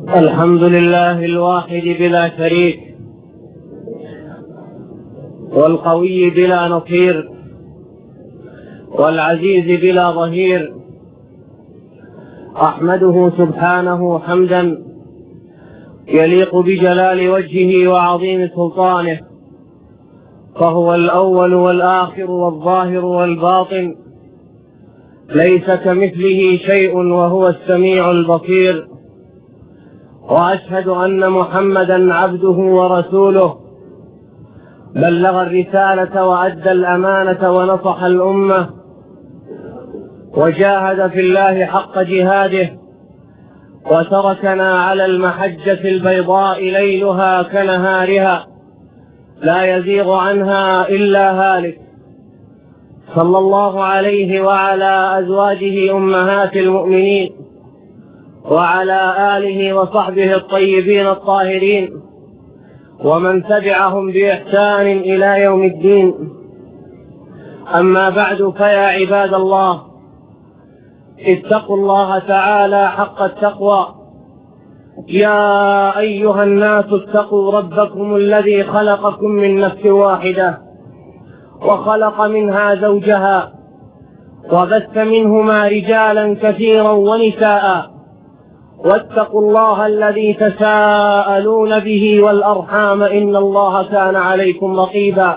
الحمد لله الواحد بلا شريك، والقوي بلا نصير، والعزيز بلا ظهير. أحمده سبحانه حمدا يليق بجلال وجهه وعظيم سلطانه، فهو الأول والآخر والظاهر والباطن، ليس كمثله شيء وهو السميع البصير. وأشهد أن محمدا عبده ورسوله، بلغ الرسالة وأدى الأمانة ونصح الأمة، وجاهد في الله حق جهاده، وتركنا على المحجة البيضاء ليلها كنهارها لا يزيغ عنها إلا هالك. صلى الله عليه وعلى أزواجه أمهات المؤمنين، وعلى آله وصحبه الطيبين الطاهرين، ومن تبعهم بإحسان إلى يوم الدين. أما بعد، فيا عباد الله، اتقوا الله تعالى حق التقوى. يا أيها الناس اتقوا ربكم الذي خلقكم من نفس واحدة، وخلق منها زوجها، وبث منهما رجالا كثيرا ونساء، واتقوا الله الذي تساءلون به والأرحام، إن الله كان عليكم رقيبا.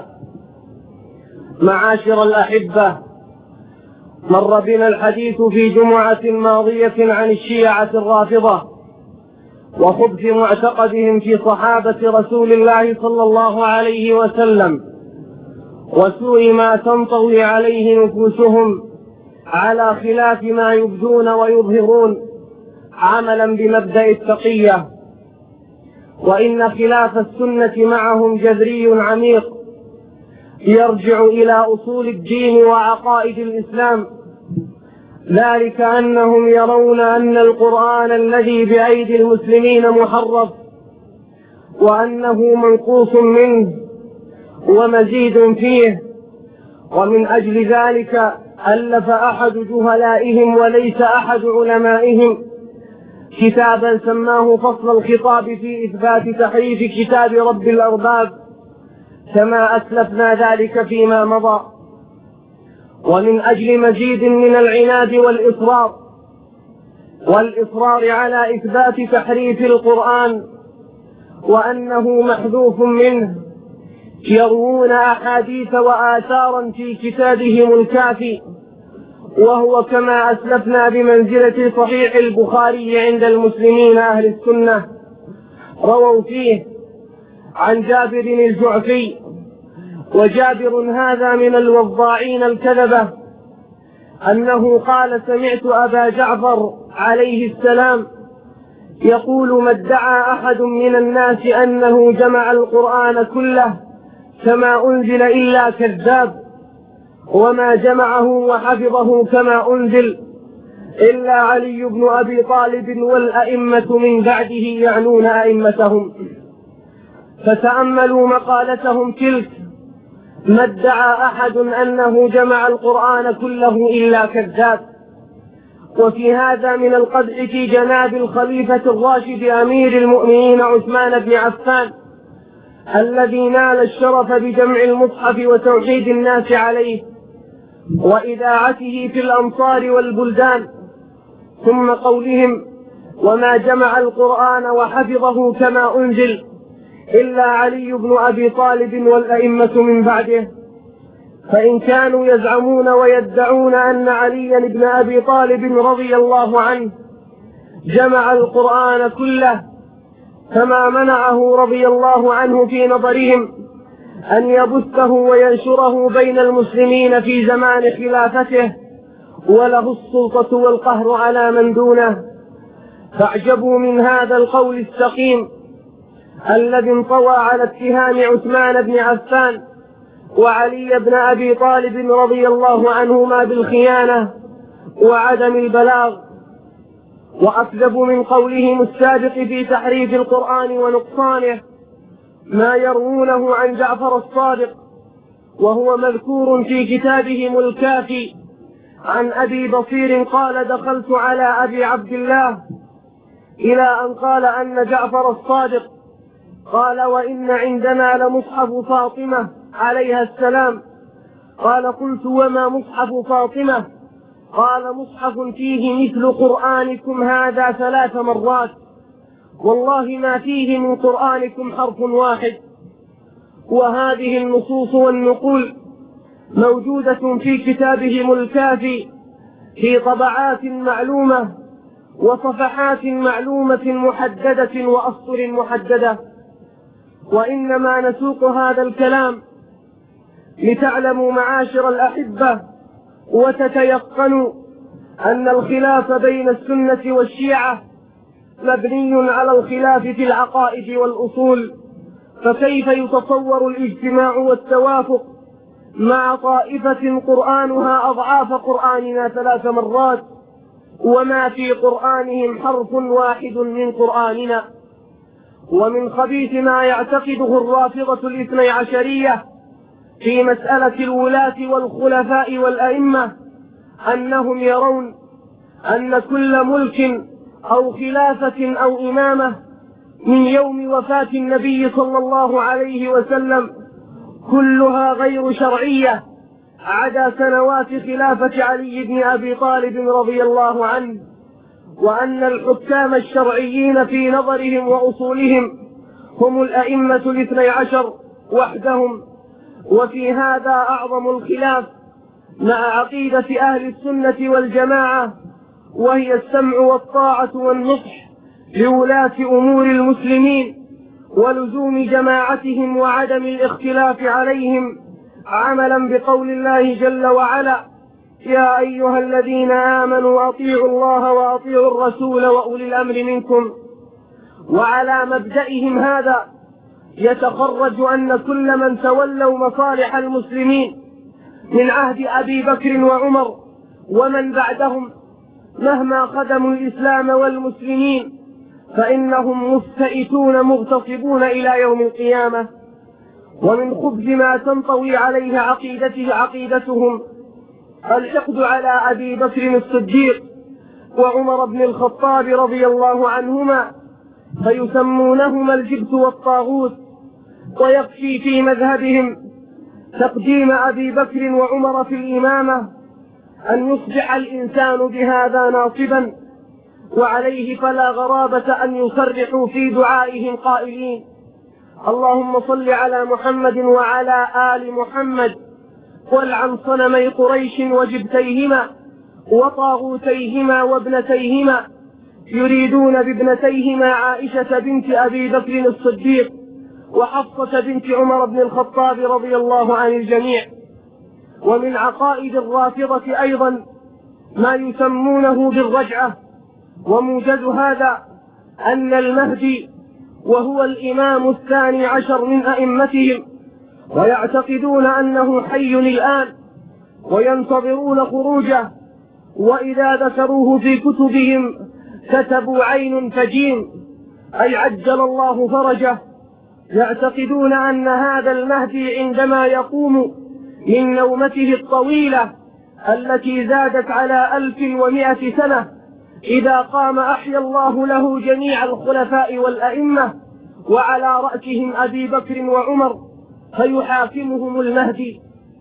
معاشر الأحبة، مر بنا الحديث في جمعة ماضية عن الشيعة الرافضة وخبث معتقدهم في صحابة رسول الله صلى الله عليه وسلم، وسوء ما تنطوي عليه نفوسهم على خلاف ما يبدون ويظهرون، عملا بمبدأ التقية. وإن خلاف السنة معهم جذري عميق يرجع إلى أصول الدين وعقائد الإسلام، ذلك أنهم يرون أن القرآن الذي بأيدي المسلمين محرف، وأنه منقوص منه ومزيد فيه. ومن أجل ذلك ألف أحد جهلائهم وليس أحد علمائهم كتابا سماه فصل الخطاب في إثبات تحريف كتاب رب الأرباب، كما أسلفنا ذلك فيما مضى. ومن أجل مزيد من العناد والإصرار على إثبات تحريف القرآن وأنه محذوف منه، يروون أحاديث وآثارا في كتابهم الكافي، وهو كما أسلفنا بمنزلة صحيح البخاري عند المسلمين أهل السنة. رووا فيه عن جابر الجعفي، وجابر هذا من الوضاعين الكذبة، أنه قال: سمعت أبا جعفر عليه السلام يقول: ما ادعى أحد من الناس أنه جمع القرآن كله كما أنزل إلا كذاب، وما جمعه وحفظه كما أنزل إلا علي بن أبي طالب والأئمة من بعده، يعنون أئمتهم. فتأملوا مقالتهم تلك: ما ادعى أحد أنه جمع القرآن كله إلا كذاب. وفي هذا من القدح في جناب الخليفة الراشد أمير المؤمنين عثمان بن عفان، الذي نال الشرف بجمع المصحف وتوحيد الناس عليه وإذاعته في الأمصار والبلدان. ثم قولهم: وما جمع القرآن وحفظه كما أنزل إلا علي بن أبي طالب والأئمة من بعده. فإن كانوا يزعمون ويدعون أن علي بن أبي طالب رضي الله عنه جمع القرآن كله، فما منعه رضي الله عنه في نظرهم أن يبثه وينشره بين المسلمين في زمان خلافته، وله السلطة والقهر على من دونه. فاعجبوا من هذا القول السقيم الذي انطوى على اتهام عثمان بن عفان وعلي بن أبي طالب رضي الله عنهما بالخيانة وعدم البلاغ. وأكذب من قولهم السابق في تحريف القرآن ونقصانه ما يروونه عن جعفر الصادق، وهو مذكور في كتابهم الكافي عن أبي بصير قال: دخلت على أبي عبد الله إلى أن قال أن جعفر الصادق قال: وإن عندنا لمصحف فاطمة عليها السلام. قال: قلت: وما مصحف فاطمة؟ قال: مصحف فيه مثل قرآنكم هذا 3 مرات، والله ما فيه من قرآنكم حرف واحد. وهذه النصوص والنقول موجودة في كتابهم الكافي في طبعات معلومة وصفحات معلومة محددة وأسطر محددة. وإنما نسوق هذا الكلام لتعلموا معاشر الأحبة وتتيقنوا أن الخلاف بين السنة والشيعة مبني على الخلاف في العقائد والأصول، فكيف يتصور الاجتماع والتوافق مع طائفة قرآنها أضعاف قرآننا 3 مرات وما في قرآنهم حرف واحد من قرآننا؟ ومن خبيث ما يعتقده الرافضة الاثني عشرية في مسألة الولاة والخلفاء والأئمة أنهم يرون أن كل ملك أو خلافة أو إمامة من يوم وفاة النبي صلى الله عليه وسلم كلها غير شرعية عدا سنوات خلافة علي بن أبي طالب رضي الله عنه، وأن الحكام الشرعيين في نظرهم وأصولهم هم الأئمة الاثني عشر وحدهم. وفي هذا أعظم الخلاف مع عقيدة أهل السنة والجماعة، وهي السمع والطاعة والنصح لولاة أمور المسلمين ولزوم جماعتهم وعدم الاختلاف عليهم، عملا بقول الله جل وعلا: يا أيها الذين آمنوا أطيعوا الله وأطيعوا الرسول وأولي الأمر منكم. وعلى مبدئهم هذا يتخرج أن كل من تولوا مصالح المسلمين من عهد أبي بكر وعمر ومن بعدهم مهما خدموا الإسلام والمسلمين فإنهم مستئتون مغتصبون إلى يوم القيامة. ومن خبث ما تنطوي عليه عقيدتهم الحقد على أبي بكر الصديق وعمر بن الخطاب رضي الله عنهما، فيسمونهما الجبت والطاغوت. ويكفي في مذهبهم تقديم أبي بكر وعمر في الإمامة أن يصبح الإنسان بهذا ناصبا، وعليه فلا غرابة أن يصرحوا في دعائهم قائلين: اللهم صل على محمد وعلى آل محمد والعن صنمي قريش وجبتيهما وطاغوتيهما وابنتيهما، يريدون بابنتيهما عائشة بنت أبي بكر الصديق وحفصة بنت عمر بن الخطاب رضي الله عن الجميع. ومن عقائد الرافضة أيضا ما يسمونه بالرجعة، وموجز هذا أن المهدي وهو الإمام الثاني عشر من أئمتهم، ويعتقدون أنه حي الآن وينتظرون خروجه، وإذا ذكروه في كتبهم كتبوا عين فجيم أي عجل الله فرجه. يعتقدون أن هذا المهدي عندما يقوم من نومته الطويلة التي زادت على 1100 سنة، إذا قام أحيا الله له جميع الخلفاء والأئمة وعلى رأسهم أبي بكر وعمر فيحاكمهم المهدي،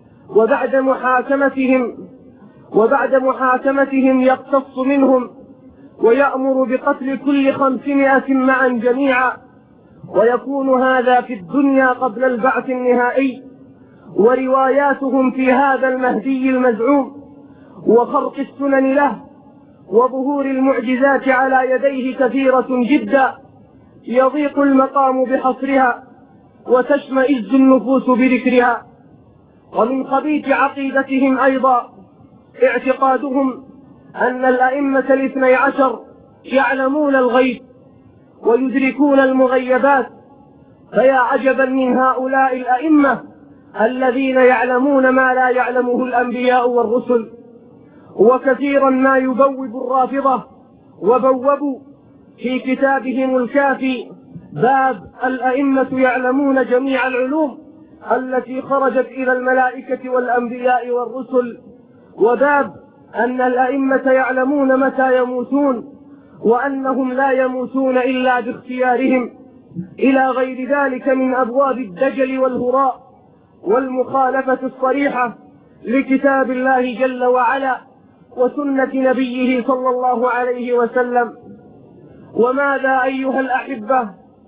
وبعد محاكمتهم يقتص منهم ويأمر بقتل كل 500 معا جميعا، ويكون هذا في الدنيا قبل البعث النهائي. ورواياتهم في هذا المهدي المزعوم وخرق السنن له وظهور المعجزات على يديه كثيرة جدا، يضيق المقام بحصرها وتشمئز النفوس بذكرها. ومن خبيث عقيدتهم أيضا اعتقادهم أن الأئمة الاثني عشر يعلمون الغيب ويدركون المغيبات، فيا عجبا من هؤلاء الأئمة الذين يعلمون ما لا يعلمه الأنبياء والرسل. وكثيرا ما يبوب الرافضة وبوبوا في كتابهم الكافي باب الأئمة يعلمون جميع العلوم التي خرجت إلى الملائكة والأنبياء والرسل، وباب أن الأئمة يعلمون متى يموتون، وأنهم لا يموتون إلا باختيارهم، إلى غير ذلك من أبواب الدجل والهراء والمخالفة الصريحة لكتاب الله جل وعلا وسنة نبيه صلى الله عليه وسلم. وماذا أيها الأحبة،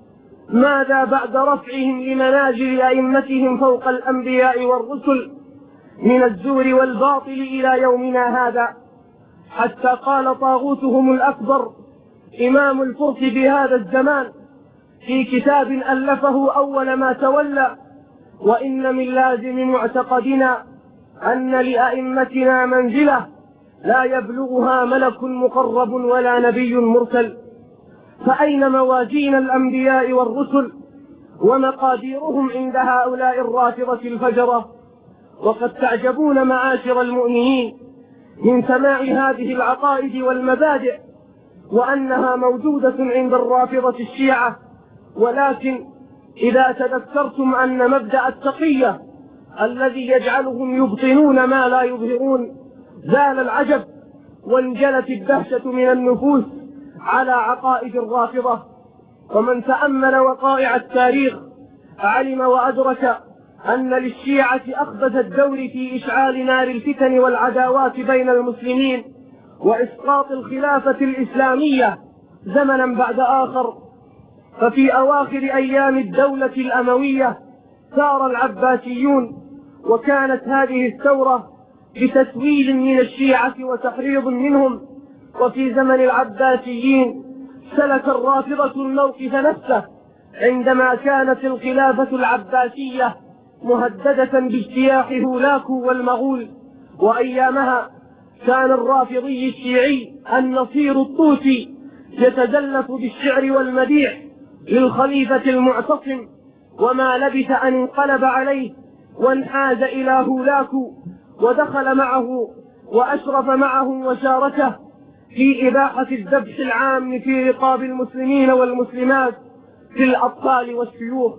ماذا بعد رفعهم لمنازل أئمتهم فوق الأنبياء والرسل من الزور والباطل إلى يومنا هذا، حتى قال طاغوتهم الأكبر إمام الفرس بهذا الزمان في كتاب ألفه أول ما تولى: وإن من لازم معتقدنا أن لأئمتنا منزلة لا يبلغها ملك مقرب ولا نبي مرسل. فأين موازين الأنبياء والرسل ومقاديرهم عند هؤلاء الرافضة الفجرة؟ وقد تعجبون معاشر المؤمنين من سماع هذه العقائد والمبادئ وأنها موجودة عند الرافضة الشيعة، ولكن إذا تذكرتم أن مبدأ التقية الذي يجعلهم يبطنون ما لا يظهرون زال العجب وانجلت الدهشة من النفوس على عقائد الرافضة. ومن تأمل وقائع التاريخ علم وأدرك أن للشيعة أخبث الدور في إشعال نار الفتن والعداوات بين المسلمين وإسقاط الخلافة الإسلامية زمنا بعد آخر. ففي أواخر أيام الدولة الأموية ثار العباسيون، وكانت هذه الثورة بتسويل من الشيعة وتحريض منهم. وفي زمن العباسيين سلك الرافضة الموقف نفسه عندما كانت الخلافة العباسية مهددة باجتياح هولاكو والمغول، وأيامها كان الرافضي الشيعي النصير الطوسي يتزلف بالشعر والمديح للخليفة المعتصم، وما لبث أن انقلب عليه وانحاز إلى هولاكو ودخل معه وأشرف معهم وشاركه في إباحة الذبح العام في رقاب المسلمين والمسلمات في الأطفال والشيوخ،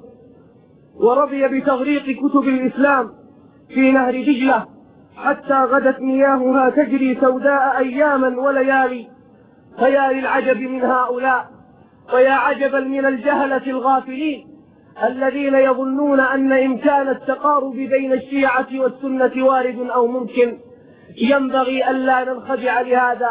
ورضي بتغريق كتب الإسلام في نهر دجلة حتى غدت مياهها تجري سوداء أياما وليالي. فيا للعجب من هؤلاء، ويا عجبا من الجهلة الغافلين الذين يظنون أن إمكان التقارب بين الشيعة والسنة وارد أو ممكن. ينبغي ألا ننخدع لهذا.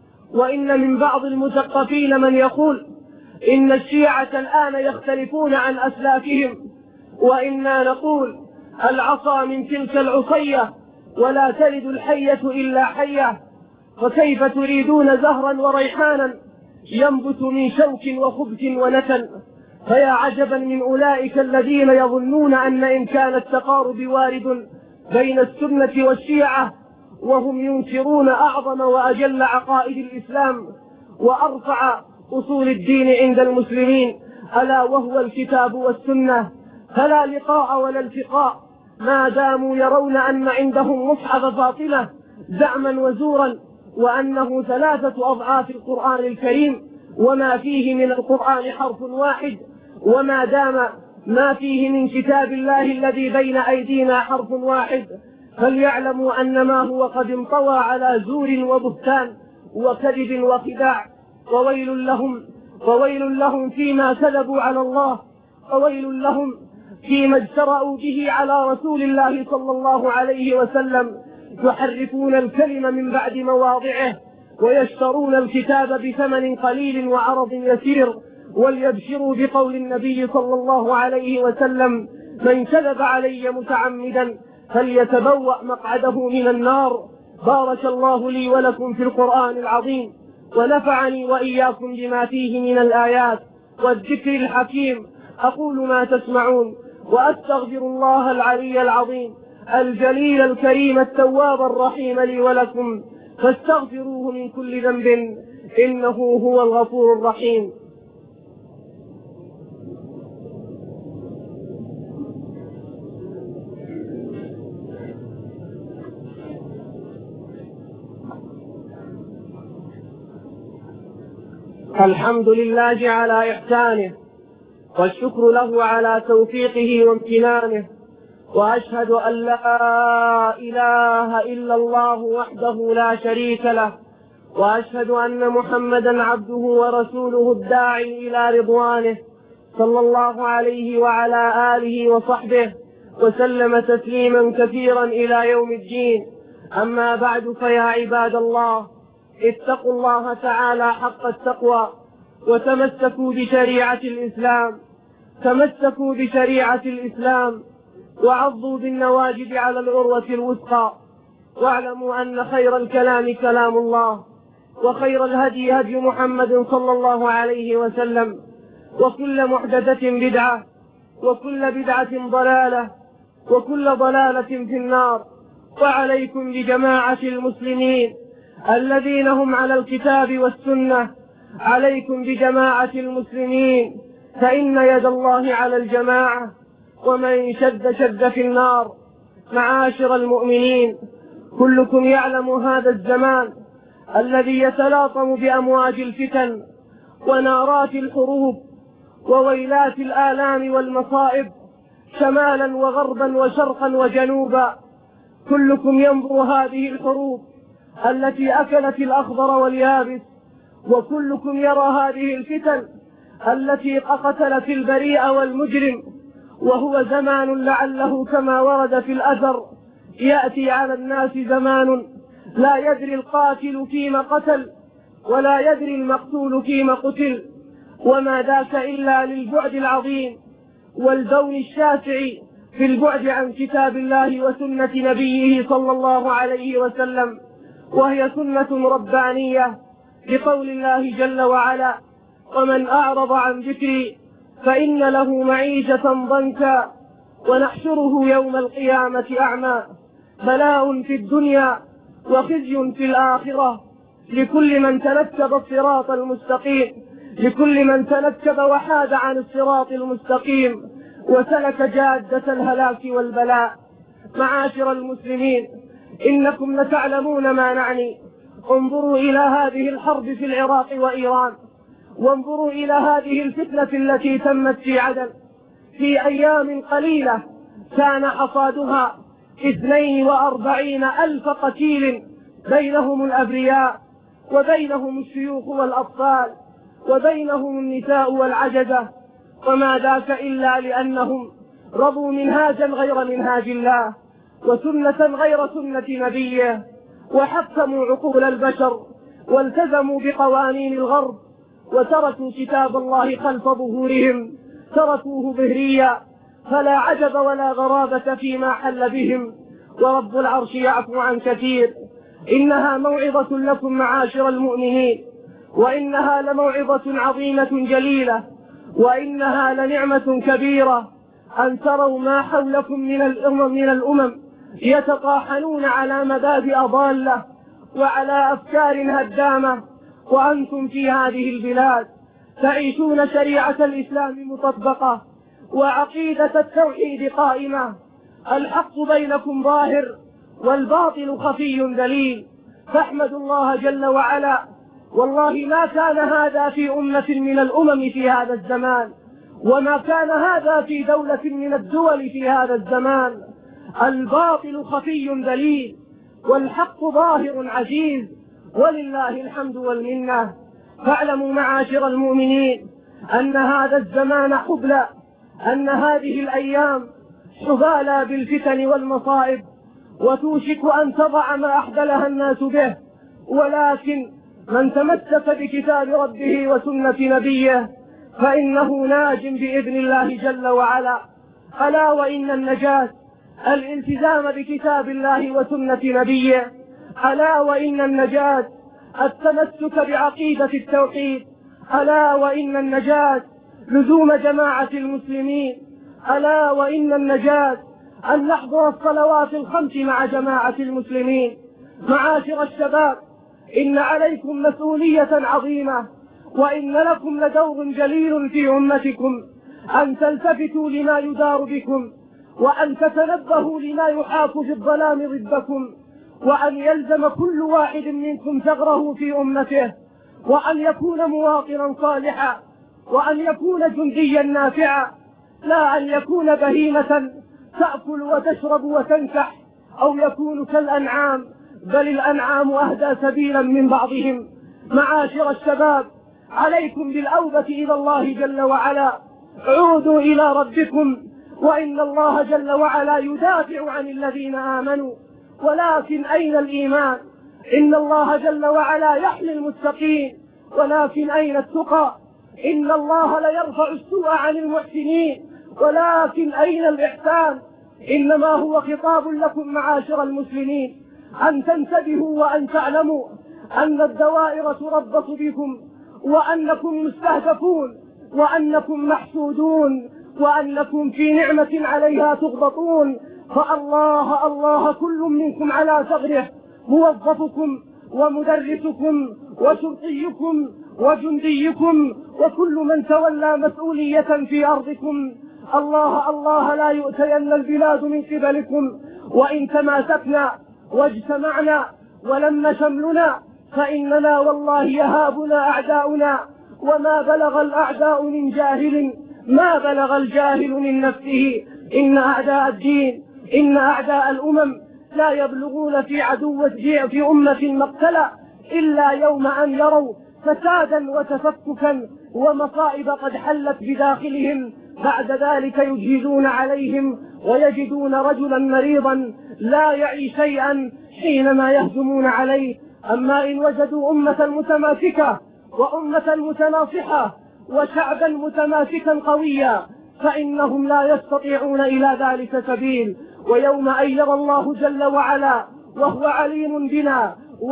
وإن من بعض المثقفين من يقول إن الشيعة الآن يختلفون عن أسلافهم، وإنا نقول العصا من تلك العصية ولا تلد الحية إلا حية، فكيف تريدون زهرا وريحانا ينبت من شوك وخبث ونتن؟ فيا عجبا من أولئك الذين يظنون أن إمكان التقارب وارد بين السنة والشيعة وهم ينكرون أعظم وأجل عقائد الإسلام وأرفع أصول الدين عند المسلمين، ألا وهو الكتاب والسنة. فلا لقاء ولا التقاء ما داموا يرون أن عندهم مصحف فاطمة زعما وزورا، وأنه 3 أضعاف القرآن الكريم وما فيه من القرآن حرف واحد، وما دام ما فيه من كتاب الله الذي بين أيدينا حرف واحد، فليعلموا أن ما هو قد انطوى على زور وبهتان وكذب وخداع. وويل لهم فيما كذبوا على الله، وويل لهم فيما اجترأوا به على رسول الله صلى الله عليه وسلم، يحرفون الكلم من بعد مواضعه ويشترون الكتاب بثمن قليل وعرض يسير. وليبشروا بقول النبي صلى الله عليه وسلم: من كذب علي متعمدا فليتبوأ مقعده من النار. بارك الله لي ولكم في القرآن العظيم، ونفعني وإياكم بما فيه من الآيات والذكر الحكيم. أقول ما تسمعون وأستغفر الله العلي العظيم الجليل الكريم التواب الرحيم لي ولكم، فاستغفروه من كل ذنب إنه هو الغفور الرحيم. الحمد لله على إحسانه، والشكر له على توفيقه وامتنانه، وأشهد أن لا إله إلا الله وحده لا شريك له، وأشهد أن محمدا عبده ورسوله الداعي إلى رضوانه صلى الله عليه وعلى آله وصحبه وسلم تسليما كثيرا إلى يوم الدين. أما بعد، فيا عباد الله، اتقوا الله تعالى حق التقوى وتمسكوا بشريعة الإسلام وعضوا بالنواجذ على العروة الوثقى، واعلموا أن خير الكلام كلام الله، وخير الهدي هدي محمد صلى الله عليه وسلم، وكل محدثة بدعة، وكل بدعة ضلالة، وكل ضلالة في النار. وعليكم بجماعة المسلمين الذين هم على الكتاب والسنة، عليكم بجماعة المسلمين، فإن يد الله على الجماعة، ومن شد في النار. معاشر المؤمنين، كلكم يعلم هذا الزمان الذي يتلاطم بأمواج الفتن ونارات الحروب وويلات الآلام والمصائب شمالا وغربا وشرقا وجنوبا. كلكم ينظر هذه الحروب التي أكلت الأخضر واليابس، وكلكم يرى هذه الفتن التي قتلت البريء والمجرم. وهو زمان لعله كما ورد في الأثر يأتي على الناس زمان لا يدري القاتل فيما قتل ولا يدري المقتول فيما قتل، وما ذاك إلا للبعد العظيم والبون الشاسع في البعد عن كتاب الله وسنة نبيه صلى الله عليه وسلم، وهي سنة ربانية بقول الله جل وعلا: ومن أعرض عن ذكري فإن له معيشة ضنكا ونحشره يوم القيامة أعمى. بلاء في الدنيا وخزي في الآخرة لكل من تنكب الصراط المستقيم، لكل من تنكب وحاد عن الصراط المستقيم وسلك جادة الهلاك والبلاء. معاشر المسلمين، إنكم لتعلمون ما نعني. انظروا إلى هذه الحرب في العراق وإيران، وانظروا إلى هذه الفتنة التي تمت في عدن. في أيام قليلة كان حصادها 42,000 قتيل، بينهم الأبرياء وبينهم الشيوخ والأطفال وبينهم النساء والعجزة، وما ذاك إلا لأنهم رضوا منهاجا غير منهاج الله وسنة غير سنة نبيه، وحكموا عقول البشر والتزموا بقوانين الغرب، وتركوا كتاب الله خلف ظهورهم، تركوه ظهريا، فلا عجب ولا غرابة فيما حل بهم، ورب العرش يعفو عن كثير. إنها موعظة لكم معاشر المؤمنين، وإنها لموعظة عظيمة جليلة، وإنها لنعمة كبيرة أن تروا ما حولكم من الأمم يتطاحنون على مبادئ ضالة وعلى أفكار هدامة، وأنتم في هذه البلاد تعيشون شريعة الإسلام مطبقة وعقيدة التوحيد قائمة. الحق بينكم ظاهر والباطل خفي دليل، فاحمدوا الله جل وعلا. والله ما كان هذا في أمة من الأمم في هذا الزمان، وما كان هذا في دولة من الدول في هذا الزمان. الباطل خفي دليل والحق ظاهر عزيز، ولله الحمد والمنة. فاعلموا معاشر المؤمنين أن هذا الزمان حبلى، أن هذه الأيام حبالى بالفتن والمصائب، وتوشك أن تضع ما أحبلها الناس به، ولكن من تمسك بكتاب ربه وسنة نبيه فإنه ناج بإذن الله جل وعلا. ألا وإن النجاة الالتزام بكتاب الله وسنة نبيه، ألا وإن النجاة التمسك بعقيدة التوحيد، ألا وإن النجاة لزوم جماعة المسلمين، ألا وإن النجاة أن نحضر الصلوات الخمس مع جماعة المسلمين. معاشر الشباب، إن عليكم مسؤولية عظيمة، وإن لكم لدور جليل في أمتكم، أن تلتفتوا لما يدار بكم، وأن تتنبهوا لما يحاك في الظلام ضدكم، وأن يلزم كل واحد منكم ثغره في أمته، وأن يكون مواطنا صالحا، وأن يكون جنديا نافعا، لا أن يكون بهيمة تأكل وتشرب وتنكح، أو يكون كالأنعام بل الأنعام أهدى سبيلا من بعضهم. معاشر الشباب، عليكم بالأوبة إلى الله جل وعلا، عودوا إلى ربكم، وإن الله جل وعلا يدافع عن الذين آمنوا، ولكن أين الإيمان؟ إن الله جل وعلا يحمي المتقين، ولكن أين التقى؟ إن الله ليرفع السوء عن المحسنين، ولكن أين الإحسان؟ إنما هو خطاب لكم معاشر المسلمين، أن تنتبهوا وأن تعلموا أن الدوائر تربص بكم، وأنكم مستهدفون، وأنكم محسودون، وأنكم في نعمة عليها تغبطون. فالله الله كل منكم على ثغره، موظفكم ومدرسكم وشرطيكم وجنديكم وكل من تولى مسؤولية في أرضكم. الله الله لا يؤتين البلاد من قبلكم، وإن تماسكنا واجتمعنا ولم شملنا فإننا والله يهابنا أعداؤنا، وما بلغ الأعداء من جاهل ما بلغ الجاهل من نفسه. إن أعداء الدين، إن أعداء الأمم لا يبلغون في أمة مقتلا إلا يوم أن يروا فسادا وتفككا ومصائب قد حلت بداخلهم، بعد ذلك يجهزون عليهم ويجدون رجلا مريضا لا يعي شيئا حينما يهجمون عليه. أما إن وجدوا أمة متماسكة وأمة متناصحة وشعبا متماسكا قويا فإنهم لا يستطيعون إلى ذلك سبيل. ويوم أن يرى الله جل وعلا وهو عليم بنا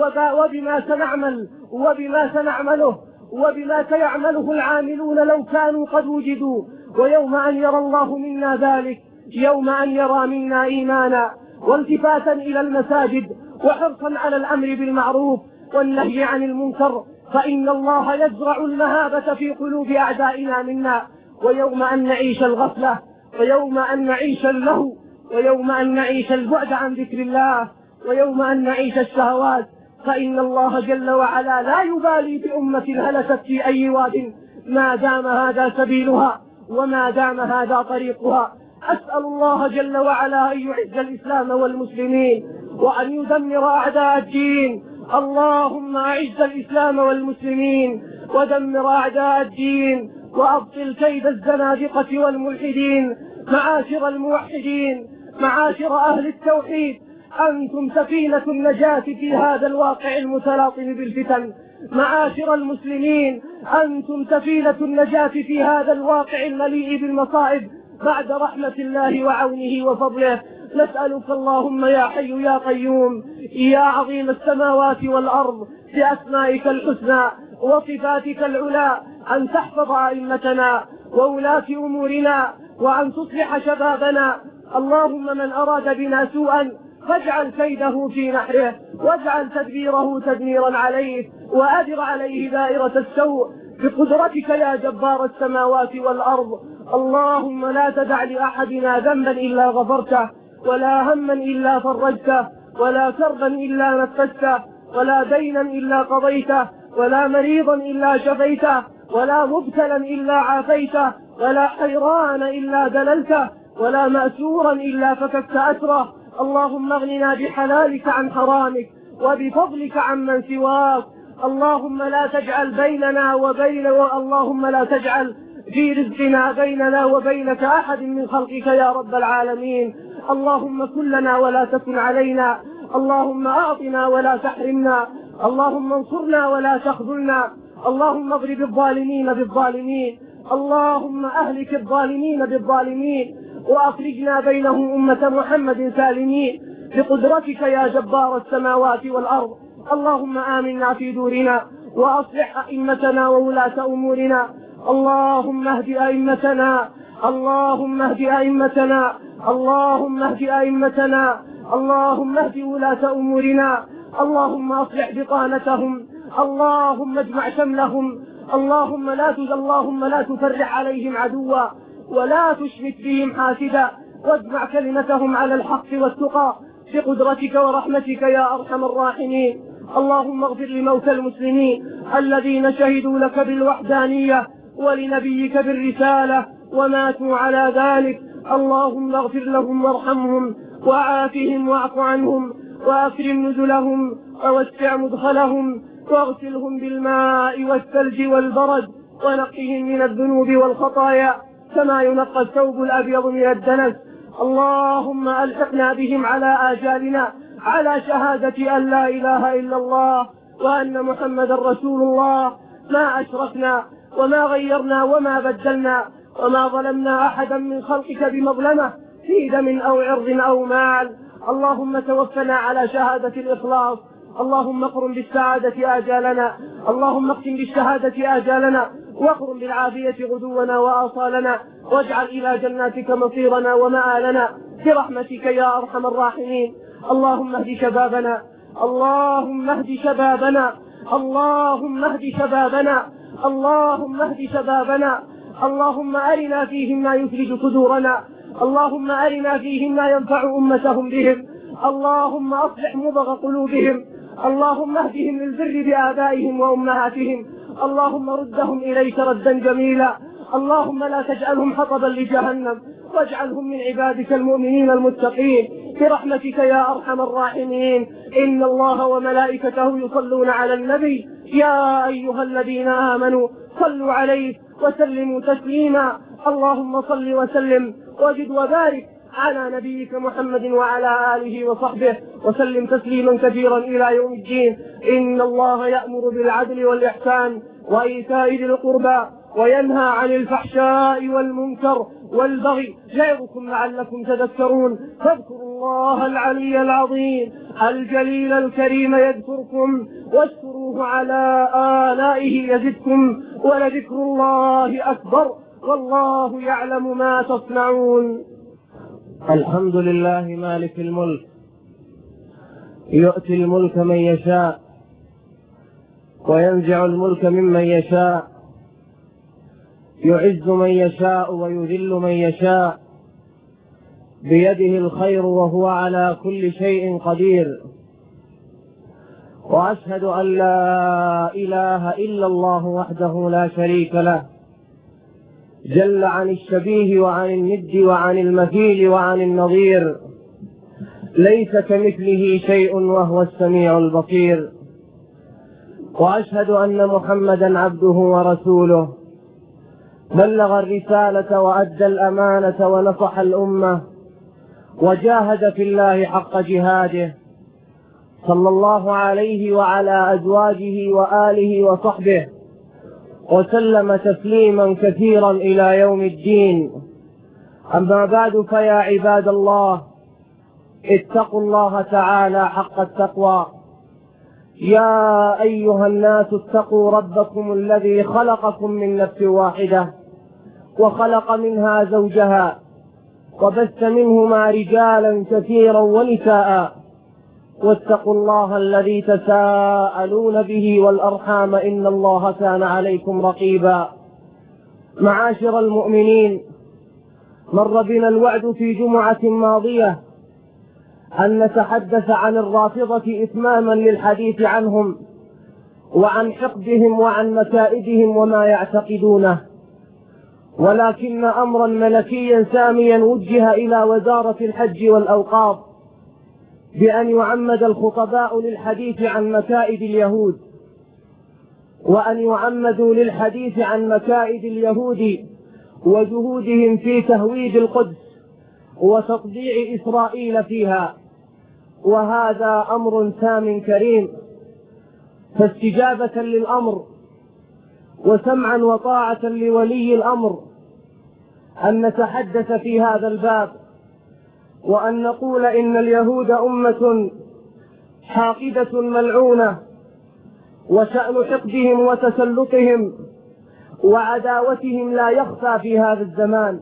وبما سنعمل وبما سنعمله وبما سيعمله العاملون لو كانوا قد وجدوا، ويوم أن يرى الله منا ذلك، يوم أن يرى منا إيمانا والتفاتا إلى المساجد وحرصا على الأمر بالمعروف والنهي عن المنكر، فإن الله يزرع المهابة في قلوب أعدائنا منا. ويوم أن نعيش الغفلة، ويوم أن نعيش اللهو، ويوم أن نعيش البعد عن ذكر الله، ويوم أن نعيش الشهوات، فإن الله جل وعلا لا يبالي بأمة هلكت في أي واد ما دام هذا سبيلها وما دام هذا طريقها. أسأل الله جل وعلا أن يعز الإسلام والمسلمين وأن يدمر أعداء الدين. اللهم أعز الإسلام والمسلمين ودمر أعداء الدين وأبطل كيد الزنادقة والملحدين. معاشر الموحدين، معاشر أهل التوحيد، أنتم سفينة النجاة في هذا الواقع المتلاطم بالفتن. معاشر المسلمين، أنتم سفينة النجاة في هذا الواقع المليء بالمصائب بعد رحمة الله وعونه وفضله. نسألك اللهم يا حي يا قيوم يا عظيم السماوات والأرض بأسمائك الحسنى وصفاتك العلى أن تحفظ أئمتنا وولاة أمورنا وأن تصلح شبابنا. اللهم من أراد بنا سوءا فاجعل كيده في نحره واجعل تدبيره تدميرا عليه وأدر عليه دائرة السوء بقدرتك يا جبار السماوات والأرض. اللهم لا تدع لأحدنا ذنبا إلا غفرته، ولا هما إلا فرجته، ولا كربا إلا نفسته، ولا دينا إلا قضيته، ولا مريضا إلا شفيته، ولا مبتلا إلا عافيته، ولا حيران إلا دللته، ولا مأسورا إلا فككت أسره. اللهم اغننا بحلالك عن حرامك وبفضلك عمن سواك. اللهم لا تجعل بيننا وبين اللهم لا تجعل في رزقنا بيننا وبينك أحد من خلقك يا رب العالمين. اللهم كن لنا ولا تكن علينا، اللهم أعطنا ولا تحرمنا، اللهم انصرنا ولا تخذلنا، اللهم اضرب الظالمين بالظالمين، اللهم أهلك الظالمين بالظالمين، وأخرجنا بينهم أمة محمد سالمين بقدرتك يا جبار السماوات والأرض. اللهم آمنا في دورنا وأصلح أئمتنا وولاة أمورنا. اللهم اهد أئمتنا، اللهم اهد أئمتنا، اللهم اهد أئمتنا، اللهم اهد ولاة أمورنا. اللهم أصلح بطانتهم، اللهم اجمع شملهم، اللهم لا تفرح عليهم عدوا ولا تشمت بهم حاسدا، واجمع كلمتهم على الحق والتقى بقدرتك ورحمتك يا أرحم الراحمين. اللهم اغفر لموتى المسلمين الذين شهدوا لك بالوحدانية ولنبيك بالرسالة وماتوا على ذلك. اللهم اغفر لهم وارحمهم وعافهم واعف عنهم وأكرم نزلهم ووسع مدخلهم واغسلهم بالماء والثلج والبرد ونقهم من الذنوب والخطايا كما ينقى الثوب الأبيض من الدنس. اللهم ألحقنا بهم على آجالنا على شهادة أن لا إله إلا الله وأن محمد رسول الله. ما أشركنا وما غيرنا وما بدلنا وما ظلمنا أحدا من خلقك بمظلمة في دم أو عرض أو مال. اللهم توفنا على شهادة الإخلاص. اللهم اقرم بالسعادة آجالنا. اللهم اختم بالشهادة آجالنا واقرم بالعافية غدونا وآصالنا واجعل إلى جناتك مصيرنا ومآلنا برحمتك يا أرحم الراحمين. اللهم اهد شبابنا. اللهم اهد شبابنا. اللهم اهد شبابنا. اللهم اهد شبابنا. اللهم أرنا فيهم ما يفرج صدورنا. اللهم أرنا فيهم ما ينفع أمتهم بهم. اللهم أصلح مضغ قلوبهم. اللهم اهدهم للبر بآبائهم وأمهاتهم. اللهم ردهم إليك ردا جميلا. اللهم لا تجعلهم حطبا لجهنم واجعلهم من عبادك المؤمنين المتقين برحمتك يا أرحم الراحمين. إن الله وملائكته يصلون على النبي يا أيها الذين آمنوا صلوا عليه وسلموا تسليما. اللهم صل وسلم وزد وبارك على نبيك محمد وعلى آله وصحبه وسلم تسليما كثيرا إلى يوم الدين. إن الله يأمر بالعدل والإحسان وإيتاء ذي القربى وينهى عن الفحشاء والمنكر والبغي يعظكم لعلكم تذكرون. فاذكروا الله العلي العظيم الجليل الكريم يذكركم واشكروه على آلائه يزدكم ولذكر الله أكبر والله يعلم ما تصنعون. الحمد لله مالك الملك يؤتي الملك من يشاء وينزع الملك ممن يشاء يعز من يشاء ويذل من يشاء بيده الخير وهو على كل شيء قدير. وأشهد أن لا إله إلا الله وحده لا شريك له جل عن الشبيه وعن الند وعن المثيل وعن النظير ليس كمثله شيء وهو السميع البصير. وأشهد أن محمدا عبده ورسوله بلغ الرسالة وأدى الأمانة ونصح الأمة وجاهد في الله حق جهاده صلى الله عليه وعلى أزواجه وآله وصحبه وسلم تسليما كثيرا إلى يوم الدين. أما بعد فيا عباد الله اتقوا الله تعالى حق التقوى. يا أيها الناس اتقوا ربكم الذي خلقكم من نفس واحدة وخلق منها زوجها وبث منهما رجالا كثيرا ونساء واتقوا الله الذي تساءلون به والأرحام إن الله كان عليكم رقيبا. معاشر المؤمنين، مر بنا الوعد في جمعة ماضية أن نتحدث عن الرافضة إتماما للحديث عنهم وعن حقدهم وعن مكائدهم وما يعتقدونه، ولكن أمرا ملكيا ساميا وجه إلى وزارة الحج والأوقاف بأن يعمد الخطباء للحديث عن مكائد اليهود، وأن يعمدوا للحديث عن مكائد اليهود وجهودهم في تهويد القدس وتطبيع إسرائيل فيها. وهذا أمر سام كريم، فاستجابة للأمر وسمعا وطاعة لولي الأمر أن نتحدث في هذا الباب وأن نقول إن اليهود أمة حاقدة ملعونة، وشأن حقدهم وتسلطهم وعداوتهم لا يخفى في هذا الزمان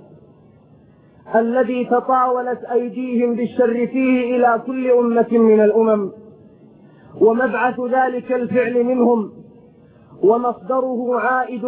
الذي تطاولت أيديهم بالشر فيه إلى كل أمة من الأمم، ومبعث ذلك الفعل منهم ومصدره عائد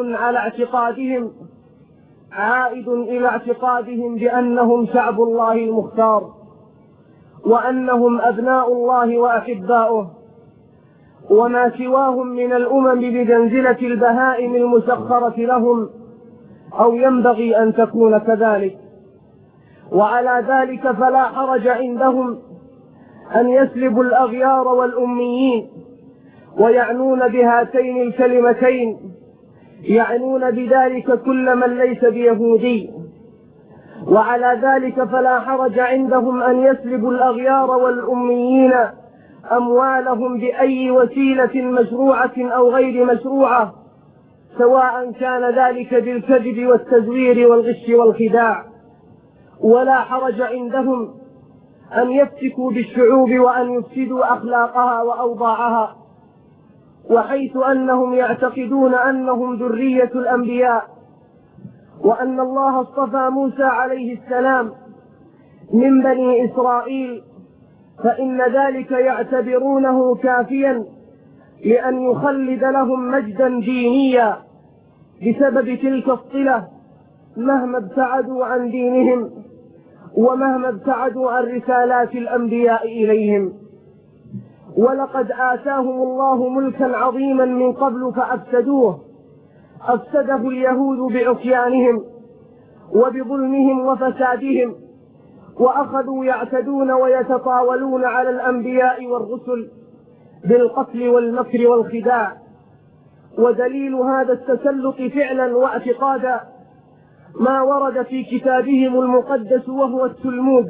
إلى اعتقادهم بأنهم شعب الله المختار وأنهم أبناء الله وأحباؤه، وما سواهم من الأمم بمنزلة البهائم المسخرة لهم أو ينبغي أن تكون كذلك. وعلى ذلك فلا حرج عندهم أن يسلبوا الأغيار والأميين، ويعنون بهاتين الكلمتين يعنون بذلك كل من ليس بيهودي. وعلى ذلك فلا حرج عندهم أن يسلبوا الأغيار والأميين أموالهم بأي وسيلة مشروعة أو غير مشروعة، سواء كان ذلك بالكذب والتزوير والغش والخداع. ولا حرج عندهم أن يفتكوا بالشعوب وأن يفسدوا أخلاقها وأوضاعها، وحيث أنهم يعتقدون أنهم ذرية الأنبياء، وأن الله اصطفى موسى عليه السلام من بني إسرائيل، فإن ذلك يعتبرونه كافيا لأن يخلد لهم مجدا دينيا بسبب تلك الصلة، مهما ابتعدوا عن دينهم ومهما ابتعدوا عن رسالات الأنبياء إليهم. ولقد آتاهم الله ملكا عظيما من قبل فأفسدوه، أفسده اليهود بعصيانهم وبظلمهم وفسادهم، وأخذوا يعتدون ويتطاولون على الأنبياء والرسل بالقتل والمكر والخداع. ودليل هذا التسلط فعلا واعتقادا ما ورد في كتابهم المقدس وهو التلمود،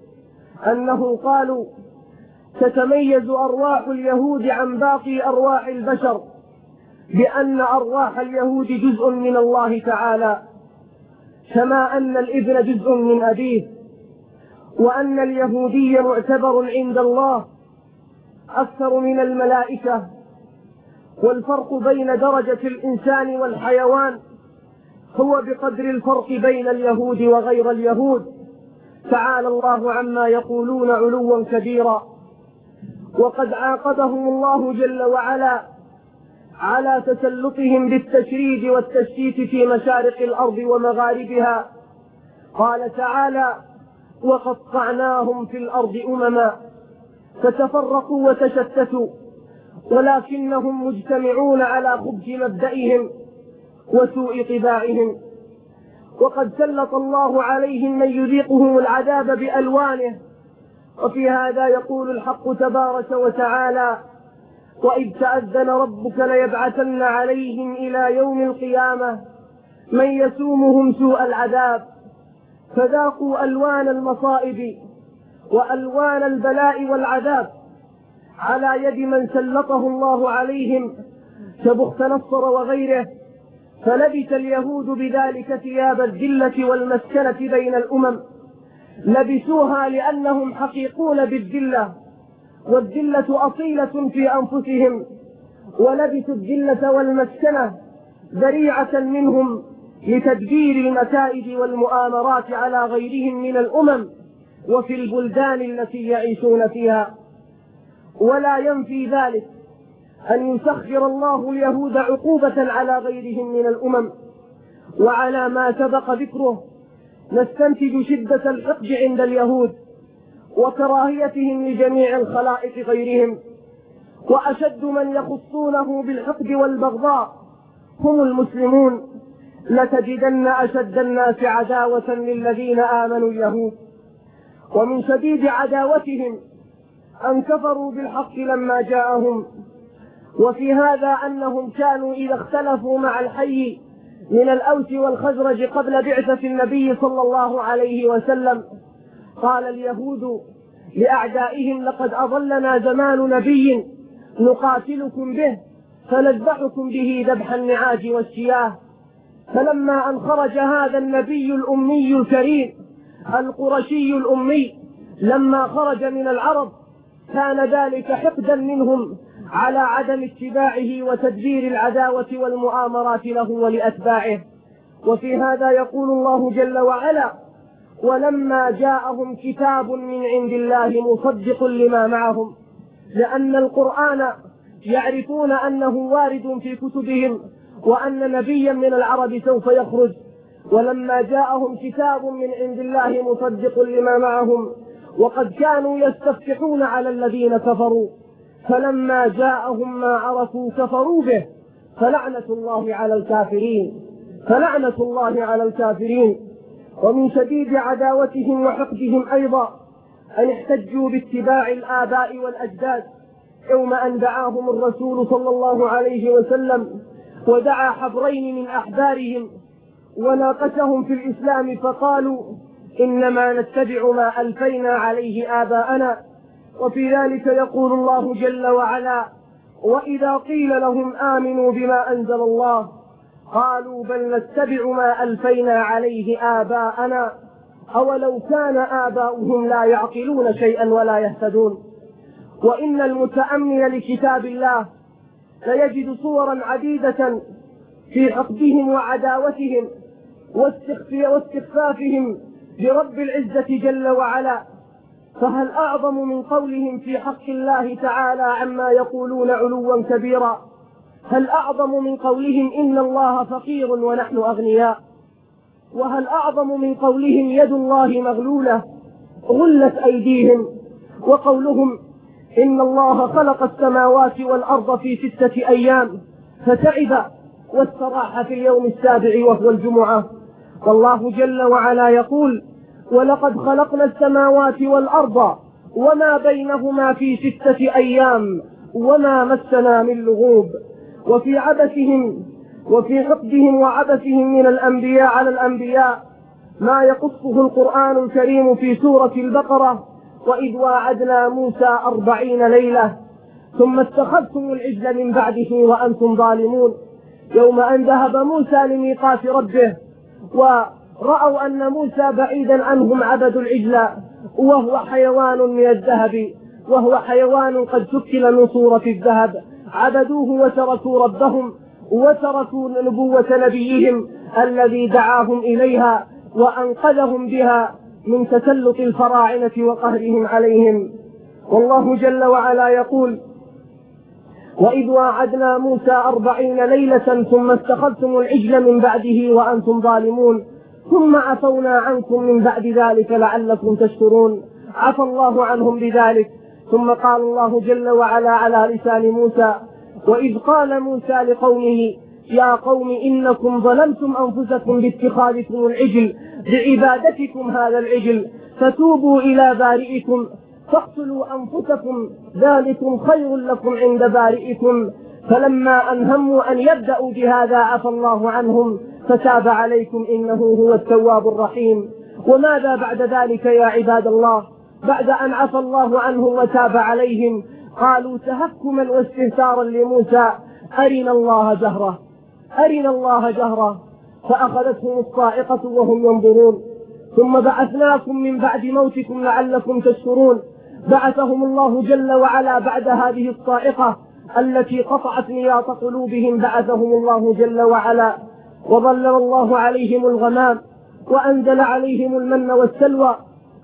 أنه قالوا: تتميز أرواح اليهود عن باقي أرواح البشر بأن أرواح اليهود جزء من الله تعالى، كما أن الابن جزء من أبيه، وأن اليهودي معتبر عند الله أكثر من الملائكة. والفرق بين درجة الإنسان والحيوان هو بقدر الفرق بين اليهود وغير اليهود، تعالى الله عما يقولون علوا كبيرا. وقد عاقبهم الله جل وعلا على تسلطهم بالتشريد والتشتيت في مشارق الأرض ومغاربها. قال تعالى: وقطعناهم في الأرض أمما فتفرقوا وتشتتوا ولكنهم مجتمعون على خبث مبدئهم وسوء طباعهم. وقد سلط الله عليهم من يذيقهم العذاب بألوانه. وفي هذا يقول الحق تبارك وتعالى: وإذ تأذن ربك ليبعثن عليهم إلى يوم القيامة من يسومهم سوء العذاب، فذاقوا ألوان المصائب وألوان البلاء والعذاب على يد من سلطه الله عليهم كبخت نصر وغيره. فلبس اليهود بذلك ثياب الذلة والمسكنة بين الأمم، لبسوها لأنهم حقيقون بالذلة، والذلة أصيلة في أنفسهم، ولبسوا الذلة والمسكنة ذريعة منهم لتدبير المكائد والمؤامرات على غيرهم من الأمم وفي البلدان التي يعيشون فيها. ولا ينفي ذلك أن يسخر الله اليهود عقوبة على غيرهم من الأمم. وعلى ما سبق ذكره نستنتج شدة الحقد عند اليهود وكراهيتهم لجميع الخلائق غيرهم. وأشد من يخصونه بالحقد والبغضاء هم المسلمون. لتجدن أشد الناس عداوة للذين آمنوا اليهود، ومن شديد عداوتهم أن كفروا بالحق لما جاءهم. وفي هذا أنهم كانوا إذا اختلفوا مع الحي من الأوس والخزرج قبل بعثة النبي صلى الله عليه وسلم، قال اليهود لأعدائهم: لقد أضلنا زمان نبي نقاتلكم به فنذبحكم به ذبح النعاج والشياه. فلما أن خرج هذا النبي الأمي الكريم القرشي الأمي لما خرج من العرب، كان ذلك حقدا منهم على عدم اتباعه وتدبير العداوة والمؤامرات له ولأتباعه. وفي هذا يقول الله جل وعلا: ولما جاءهم كتاب من عند الله مصدق لما معهم، لأن القرآن يعرفون أنه وارد في كتبهم وأن نبيا من العرب سوف يخرج. ولما جاءهم كتاب من عند الله مصدق لما معهم وقد كانوا يستفتحون على الذين كفروا، فلما جاءهم ما عرفوا كفروا به، فلعنة الله على الكافرين، فلعنة الله على الكافرين. ومن شديد عداوتهم وحقدهم أيضا أن احتجوا باتباع الآباء والأجداد يوم أن دعاهم الرسول صلى الله عليه وسلم ودعا حبرين من أحبارهم وناقشهم في الإسلام فقالوا إنما نتبع ما ألفينا عليه آباءنا. وفي ذلك يقول الله جل وعلا: وإذا قيل لهم آمنوا بما أنزل الله قالوا بل نتبع ما ألفينا عليه آباءنا أولو كان آباؤهم لا يعقلون شيئا ولا يهتدون. وإن المتأمل لكتاب الله ليجد صورا عديدة في حقدهم وعداوتهم واستخفافهم برب العزة جل وعلا. فهل أعظم من قولهم في حق الله تعالى عما يقولون علوا كبيرا؟ هل أعظم من قولهم إن الله فقير ونحن أغنياء؟ وهل أعظم من قولهم يد الله مغلولة غلت أيديهم؟ وقولهم إن الله خلق السماوات والأرض في 6 أيام فتعب واستراح في اليوم السابع وهو الجمعة. والله جل وعلا يقول: ولقد خلقنا السماوات والأرض وما بينهما في 6 أيام وما مسنا من لغوب. وفي عبثهم وفي حقدهم وعبثهم من الأنبياء على الأنبياء ما يقصه القرآن الكريم في سورة البقرة: وإذ واعدنا موسى 40 ليلة ثم اتخذتم العجل من بعده وأنتم ظالمون. يوم أن ذهب موسى لميقات ربه ورأوا أن موسى بعيدا عنهم عبدوا العجل وهو حيوان من الذهب، وهو حيوان قد شكل من صورة الذهب، عبدوه وتركوا ربهم وتركوا نبوة نبيهم الذي دعاهم إليها وأنقذهم بها من تسلط الفراعنة وقهرهم عليهم. والله جل وعلا يقول: وإذ واعدنا موسى 40 ليلة ثم اتخذتم العجل من بعده وأنتم ظالمون ثم عفونا عنكم من بعد ذلك لعلكم تشكرون. عفى الله عنهم بذلك. ثم قال الله جل وعلا على لسان موسى: وإذ قال موسى لقومه يا قوم إنكم ظلمتم أنفسكم باتخاذكم العجل بعبادتكم هذا العجل فتوبوا إلى بارئكم فاقتلوا أنفسكم ذلكم خير لكم عند بارئكم. فلما أنهموا أن يبدأوا بهذا عفى الله عنهم فتاب عليكم إنه هو التواب الرحيم. وماذا بعد ذلك يا عباد الله؟ بعد أن عفى الله عنهم وتاب عليهم قالوا تهكما واستهتارا لموسى: أرنا الله جهرة أرنا الله جهرة. فأخذتهم الصاعقة وهم ينظرون. ثم بعثناكم من بعد موتكم لعلكم تشكرون. بعثهم الله جل وعلا بعد هذه الصاعقة التي قطعت نياط قلوبهم، بعثهم الله جل وعلا وظلل الله عليهم الغمام وأنزل عليهم المن والسلوى،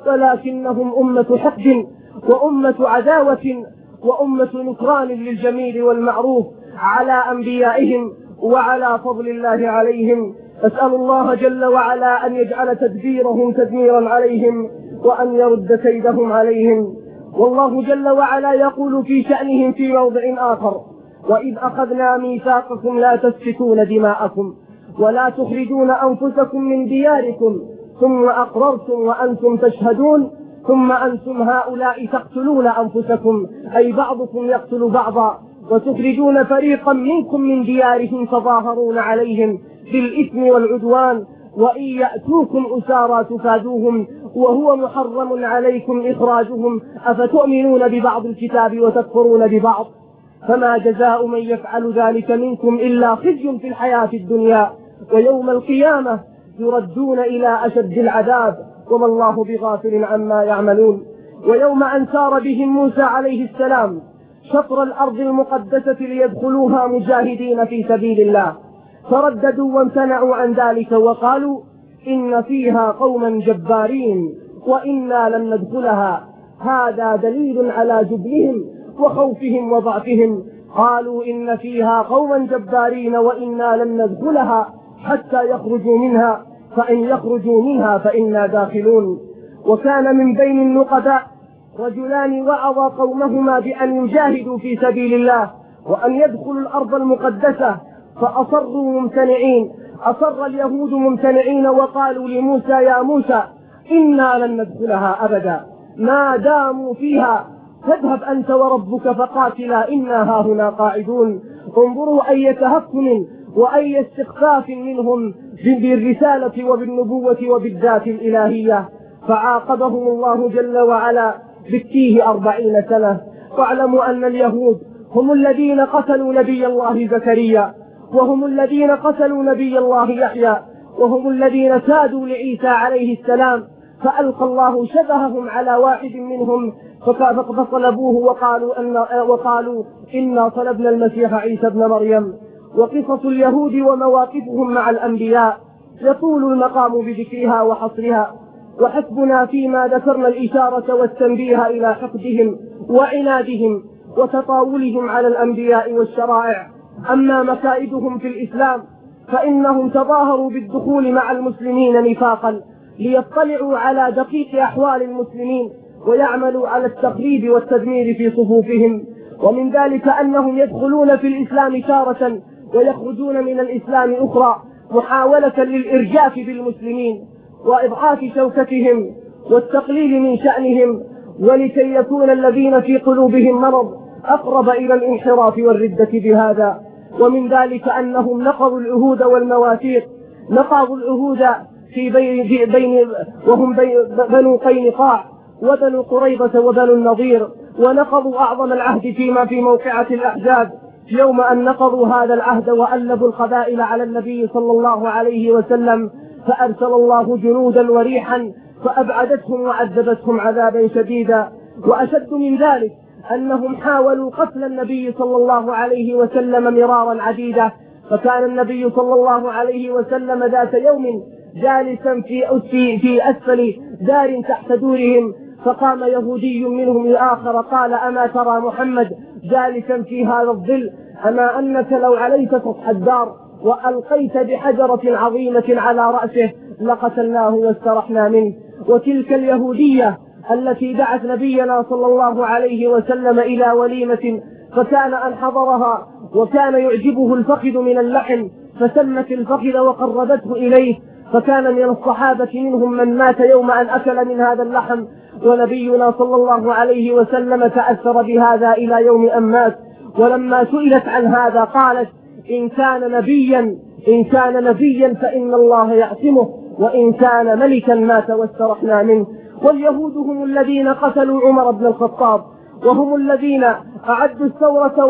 ولكنهم أمة حقد وأمة عداوة وأمة نكران للجميل والمعروف على أنبيائهم وعلى فضل الله عليهم. أسأل الله جل وعلا أن يجعل تدبيرهم تدميرا عليهم وأن يرد كيدهم عليهم. والله جل وعلا يقول في شأنهم في موضع آخر: وإذ أخذنا ميثاقكم لا تسفكون دماءكم ولا تخرجون أنفسكم من دياركم ثم أقررتم وأنتم تشهدون ثم أنتم هؤلاء تقتلون أنفسكم، أي بعضكم يقتل بعضا، وتخرجون فريقا منكم من ديارهم تظاهرون عليهم بالإثم والعدوان، وإن يأتوكم أسارى تفادوهم وهو محرم عليكم إخراجهم، أفتؤمنون ببعض الكتاب وتكفرون ببعض؟ فما جزاء من يفعل ذلك منكم إلا خزي في الحياة الدنيا ويوم القيامة يردون إلى أشد العذاب وما الله بغافل عما يعملون. ويوم أن سار بهم موسى عليه السلام شطر الأرض المقدسة ليدخلوها مجاهدين في سبيل الله ترددوا وامتنعوا عن ذلك وقالوا إن فيها قوما جبارين وإنا لن ندخلها. هذا دليل على جبنهم وخوفهم وضعفهم. قالوا إن فيها قوما جبارين وإنا لن ندخلها حتى يخرجوا منها فإن يخرجوا منها فإنا داخلون. وكان من بين النقباء رجلان وعظا قومهما بأن يجاهدوا في سبيل الله وأن يدخلوا الأرض المقدسة فأصروا ممتنعين. أصر اليهود ممتنعين وقالوا لموسى يا موسى إنا لن ندخلها أبدا ما داموا فيها، فاذهب أنت وربك فقاتلا إنا هاهنا قاعدون. انظروا أي تهكم وأي استخفاف منهم بالرسالة وبالنبوة وبالذات الإلهية. فعاقبهم الله جل وعلا بالتيه 40 سنة. واعلموا أن اليهود هم الذين قتلوا نبي الله زكريا، وهم الذين قتلوا نبي الله يحيى، وهم الذين كادوا لعيسى عليه السلام، فألقى الله شبههم على واحد منهم فصلبوه وقالوا إنا صلبنا المسيح عيسى ابن مريم. وقصص اليهود ومواقفهم مع الأنبياء يطول المقام بذكرها وحصرها، وحسبنا فيما ذكرنا الإشارة والتنبيه إلى حقدهم وعنادهم وتطاولهم على الأنبياء والشرائع. أما مكائدهم في الإسلام فإنهم تظاهروا بالدخول مع المسلمين نفاقا ليطلعوا على دقيق أحوال المسلمين ويعملوا على التخريب والتدمير في صفوفهم. ومن ذلك أنهم يدخلون في الإسلام تارة ويخرجون من الإسلام أخرى، محاولة للإرجاف بالمسلمين وإضعاف شوكتهم والتقليل من شأنهم، ولكي يكون الذين في قلوبهم مرض أقرب إلى الانحراف والردة بهذا. ومن ذلك أنهم نقضوا العهود والمواثيق، نقضوا العهود وهم بنو قينقاع وبنو قريظة وبنو النضير، ونقضوا أعظم العهد فيما في موقعة الأحزاب، يوم أن نقضوا هذا العهد وألبوا القبائل على النبي صلى الله عليه وسلم، فأرسل الله جنودا وريحا فأبعدتهم وعذبتهم عذابا شديدا. وأشد من ذلك أنهم حاولوا قتل النبي صلى الله عليه وسلم مرارا عديدة. فكان النبي صلى الله عليه وسلم ذات يوم جالسا في أسفل دار تحت دورهم، فقام يهودي منهم لآخر قال أما ترى محمد جالسا في هذا الظل؟ أما أنك لو عليت سطح الدار وألقيت بحجرة عظيمة على رأسه لقتلناه واسترحنا منه. وتلك اليهودية التي دعت نبينا صلى الله عليه وسلم إلى وليمة، فكان أن حضرها وكان يعجبه الفخذ من اللحم فسمت الفخذ وقربته إليه، فكان من الصحابة منهم من مات يوم أن أكل من هذا اللحم، ونبينا صلى الله عليه وسلم تأثر بهذا إلى يوم أن مات. ولما سئلت عن هذا قالت إن كان نبيا فإن الله يعصمه، وإن كان ملكا مات واسترحنا منه. واليهود هم الذين قتلوا عمر بن الخطاب، وهم الذين أعدوا الثورة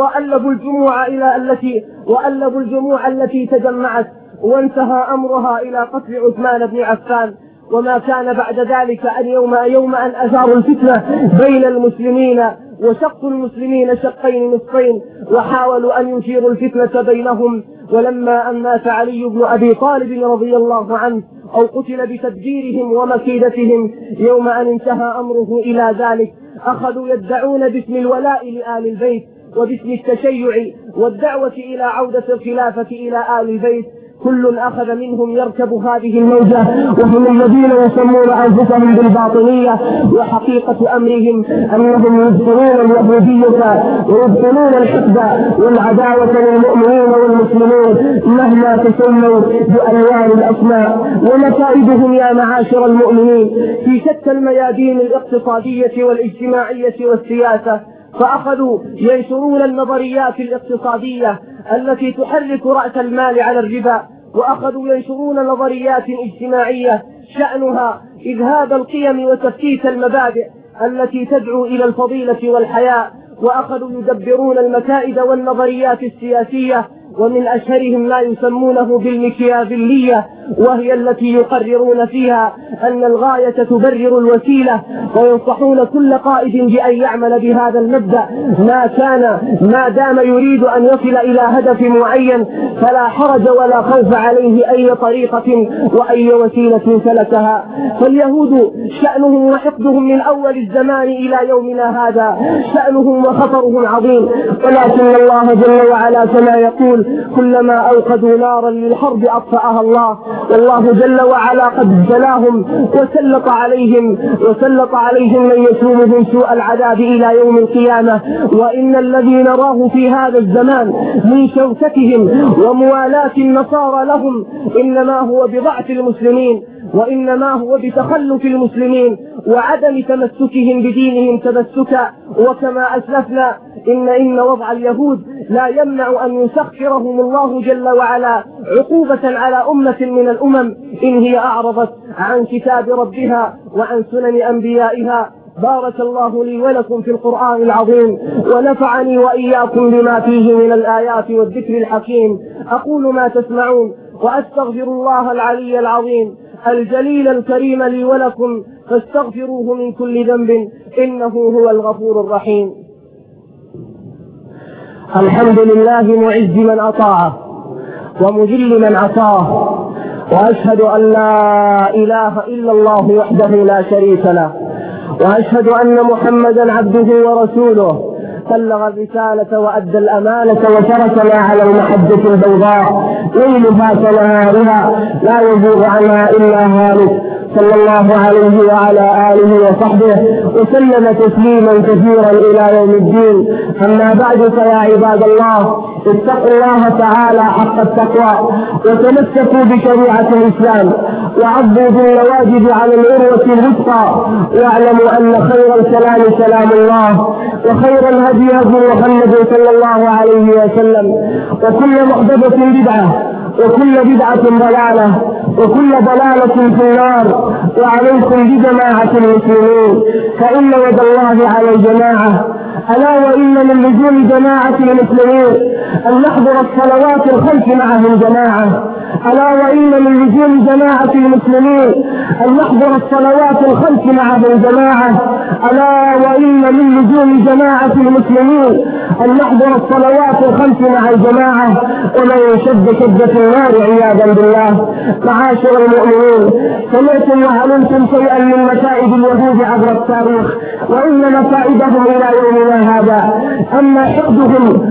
وألبوا الجموع التي تجمعت، وانتهى أمرها إلى قتل عثمان بن عفان. وما كان بعد ذلك أن يوم أن أثاروا الفتنة بين المسلمين وشقوا المسلمين شقين نصفين وحاولوا أن يثيروا الفتنة بينهم. ولما أن مات علي بن أبي طالب رضي الله عنه أو قتل بتدبيرهم ومكيدتهم، يوم أن انتهى أمره إلى ذلك أخذوا يدعون باسم الولاء لآل البيت وباسم التشيع والدعوة إلى عودة الخلافة إلى آل البيت. كل أخذ منهم يركب هذه الموجة، وهم الذين يسمون أنفسهم بالباطنية، وحقيقة أمرهم أنهم يبطلون اليهودية ويبطلون الحقد والعداوة للمؤمنين والمسلمين مهما تسموا بأنواع الأسماء. ونكائدهم يا معاشر المؤمنين في شتى الميادين الاقتصادية والاجتماعية والسياسة، فأخذوا ينشرون النظريات الاقتصادية التي تحرك رأس المال على الربا، وأخذوا ينشرون نظريات اجتماعية شأنها إذهاب القيم وتفكيك المبادئ التي تدعو إلى الفضيلة والحياء، وأخذوا يدبرون المكائد والنظريات السياسية، ومن أشهرهم ما يسمونه بالمكيافيلية، وهي التي يقررون فيها أن الغاية تبرر الوسيلة، وينصحون كل قائد بأن يعمل بهذا المبدأ ما دام يريد أن يصل إلى هدف معين، فلا حرج ولا خوف عليه أي طريقة وأي وسيلة سلكها. فاليهود شأنهم وحقدهم من أول الزمان إلى يومنا هذا شأنهم وخطرهم عظيم، ولكن الله جل وعلا كما يقول كلما أوقدوا نارا للحرب أطفأها الله. والله جل وعلا قد ابتلاهم وسلط عليهم من يسومهم سوء العذاب إلى يوم القيامة. وإن الذي نراه في هذا الزمان من شوكتهم وموالاة النصارى لهم إنما هو بضعف المسلمين وإنما هو بتخلف المسلمين وعدم تمسكهم بدينهم تمسكا. وكما أسلفنا إن وضع اليهود لا يمنع أن يسخرهم الله جل وعلا عقوبة على أمة من الأمم إن هي أعرضت عن كتاب ربها وعن سنن أنبيائها. بارك الله لي ولكم في القرآن العظيم، ونفعني وإياكم بما فيه من الآيات والذكر الحكيم. أقول ما تسمعون وأستغفر الله العلي العظيم الجليل الكريم لي ولكم، فاستغفروه من كل ذنب إنه هو الغفور الرحيم. الحمد لله معز من أطاعه ومذل من عصاه، وأشهد أن لا إله إلا الله وحده لا شريك له، وأشهد أن محمدا عبده ورسوله بلغ الرسالة وأدى الأمانة وتركنا على المحجة البيضاء ليلها كنهارها لا يزيغ عنها إلا هالك، صلى الله عليه وعلى آله وصحبه وسلم تسليما كثيرا إلى يوم الدين. أما بعد، فيا عباد الله اتقوا الله تعالى حق التقوى وتمسكوا بشريعة الإسلام وعضوا بالواجب على العروة الوثقى، واعلموا أن خير الكلام كلام الله وخير الهدي هدي محمد صلى الله عليه وسلم، وكل محدثة بدعة وكل بدعة ضلالة وكل ضلالة في النار. وعليكم بجماعة المسلمين، فإن يد الله على الجماعة. ألا وإن من لزوم جماعة المسلمين أن نحضر الصلوات الخمس معهم جماعة. ألا وإن من لزوم جماعة المسلمين أن نحضر الصلوات الخمس معهم جماعة. ألا وإن من لزوم جماعة المسلمين أن نحضر الصلوات الخمس مع الجماعة، ومن شد شدة النار عياذا بالله. معاشر المؤمنين، سمعتم وعلمتم شيئا من مكائد اليهود عبر التاريخ، وإن مكائدهم إلى يومنا هذا. أما حقدهم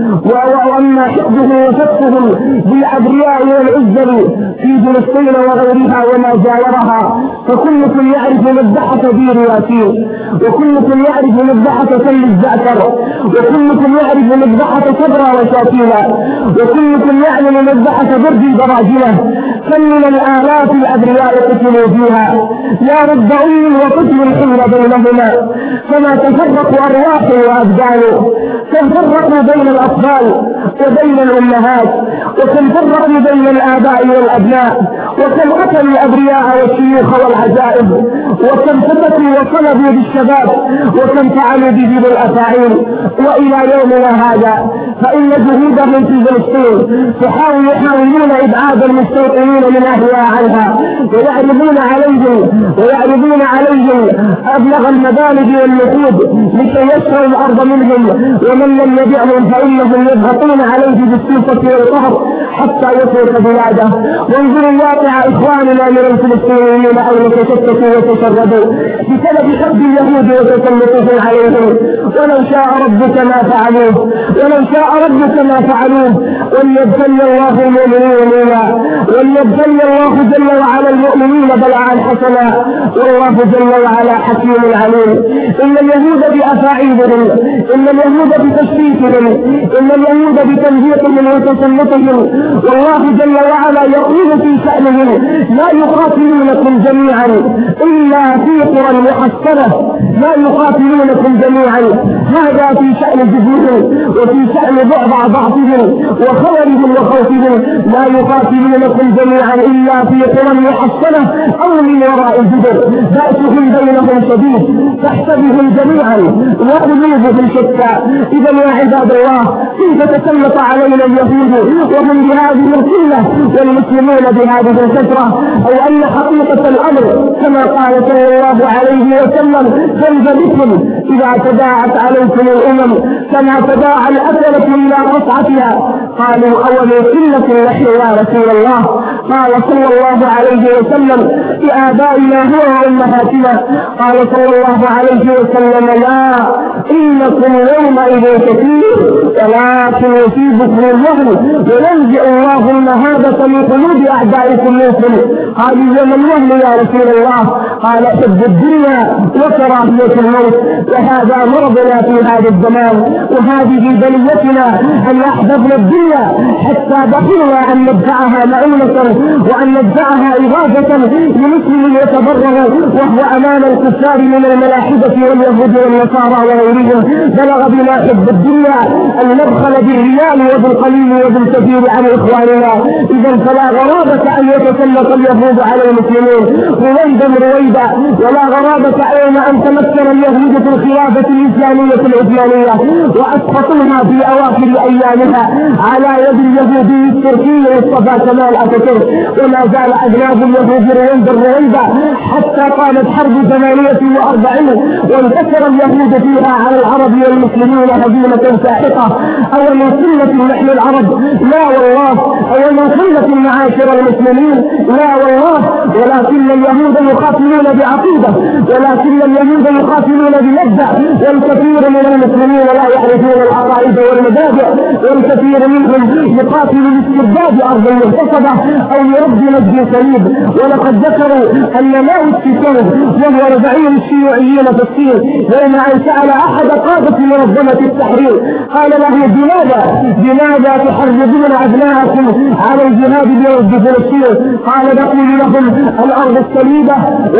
وفتهم بالأبرياء والعزل في فلسطين وغيرها وما جاورها، فكلكم يعرف مذبحة بير ياسين، وكلكم يعرف مذبحة تل الزعتر، وكلكم يعرف مذبحة كبرى وشاكيلا، وكلكم يعلم مذبحة برد البراجلة. كم من الآلاف الأبرياء قتلوا فيها، يا رب وقتل حول بينهما، كما تفرقوا أرواح وأبدان، كم فرقوا بين الأطفال وبين الأمهات، وكم فرقوا بين الآباء والأبناء، وكم قتلوا الأبرياء والشيوخ والعجائب، وكم فتكوا وصلبوا بالشباب، وكم فعلوا به بالأفاعيل. وإلى يومنا هذا فإن جهودهم في فلسطين يحاولون إبعاد المستوطنين من أهلها عنها، ويعرضون عليهم أبلغ المبالغ والنقود لكي يشتروا الأرض منهم، ومن لم يبيعهم فإنهم يضغطون عليه بالسلطة والقهر حتى يترك بلاده. وانظروا واقع إخواننا من الفلسطينيين أين تشتتوا وتشردوا بسبب حب اليهود وتسلطهم عليهم. ولو شاء ربك ما فعلوه، وليبتلي الله المؤمنين منا، وليبتلي الله جل وعلا المؤمنين بلاء حسنا، والله جل وعلا حكيم عليم. إن اليهود بأفاعيلهم، إن اليهود بتشريفهم، إن اليهود بتنزيقهم وتسلطهم، والله جل وعلا يقول في شأنهم: لا يقاتلونكم جميعا إلا في قرى محصنة، لا يقاتلونكم جميعا. هذا في شأن جهودهم وفي شأن ضعفهم وخورهم وخوفهم. لا يقاتلونكم جميعا إلا في قرى محصنة أو من وراء الجدر، بأسهم بينهم شديد، تحسبهم جميعا وقلوبهم شتى. إذا يا عباد الله، كيف تسلط علينا اليهود وهم بهذه القلة والمسلمون بهذه الكثرة؟ أو أن حقيقة الأمر كما قال صلى الله عليه وسلم: كيف بكم إذا تداعت عليكم الأمم كما تداعى الأكلة إلى قطعتها؟ قالوا: أول قلة نحن يا رسول الله؟ قال صلى الله عليه وسلم: بآبائنا هو وأمهاتنا. قال صلى الله عليه وسلم: لا، إنكم يومئذ كثير ولكن يصيبكم الوهن وينزع الله المهابة من قلوب أعدائكم منكم. قالوا: وما الوهن يا رسول الله؟ قال: حب الدنيا وكراهية الموت. وهذا مرضنا في هذا الزمان، وهذه بليتنا أن أحببنا الدنيا الدنيا حتى بقينا أن ندفعها مؤونة وأن ندفعها إضافة لمسلم يتبرر وهو أمام الكفار من الملاحدة واليهود والنصارى وغيرهم. بلغ بنا حب الدنيا أن نبخل بالريال وبالقليل وبالكثير عن إخواننا. إذا فلا غرابة أن يتسلط اليهود على المسلمين رويدا ولا غرابة أين أن تمكن اليهود في الخلافة الإسلامية العثمانية وأسقطوها في أواخر أيامها على يد اليهودي التركي مصطفى كمال أتاتورك. وما زال أجناد اليهود رويدا حتى قامت حرب 48 وانتصر اليهود فيها على العرب والمسلمين هزيمة ساحقة. أو من سنة نحن العرب؟ لا والله. أو من سنة معاشر المسلمين؟ لا والله. ولكن اليهود يقاتلون بعقيدة، ولكن اليهود يقاتلون بمبدأ، والكثير من المسلمين لا يعرفون العقائد والمبادئ، والكثير منهم يقاتل لاسترداد أرض مغتصبة أو لرد نجد سليب. ولقد ذكروا أن ماو تسي وهو زعيم الشيوعيين في الصين يوم أن سأل أحد قادة منظمة التحرير قال له بماذا تحرضون أبناءكم على الجهاد بوجه فلسطين؟ قال نقول لهم الأرض السليبة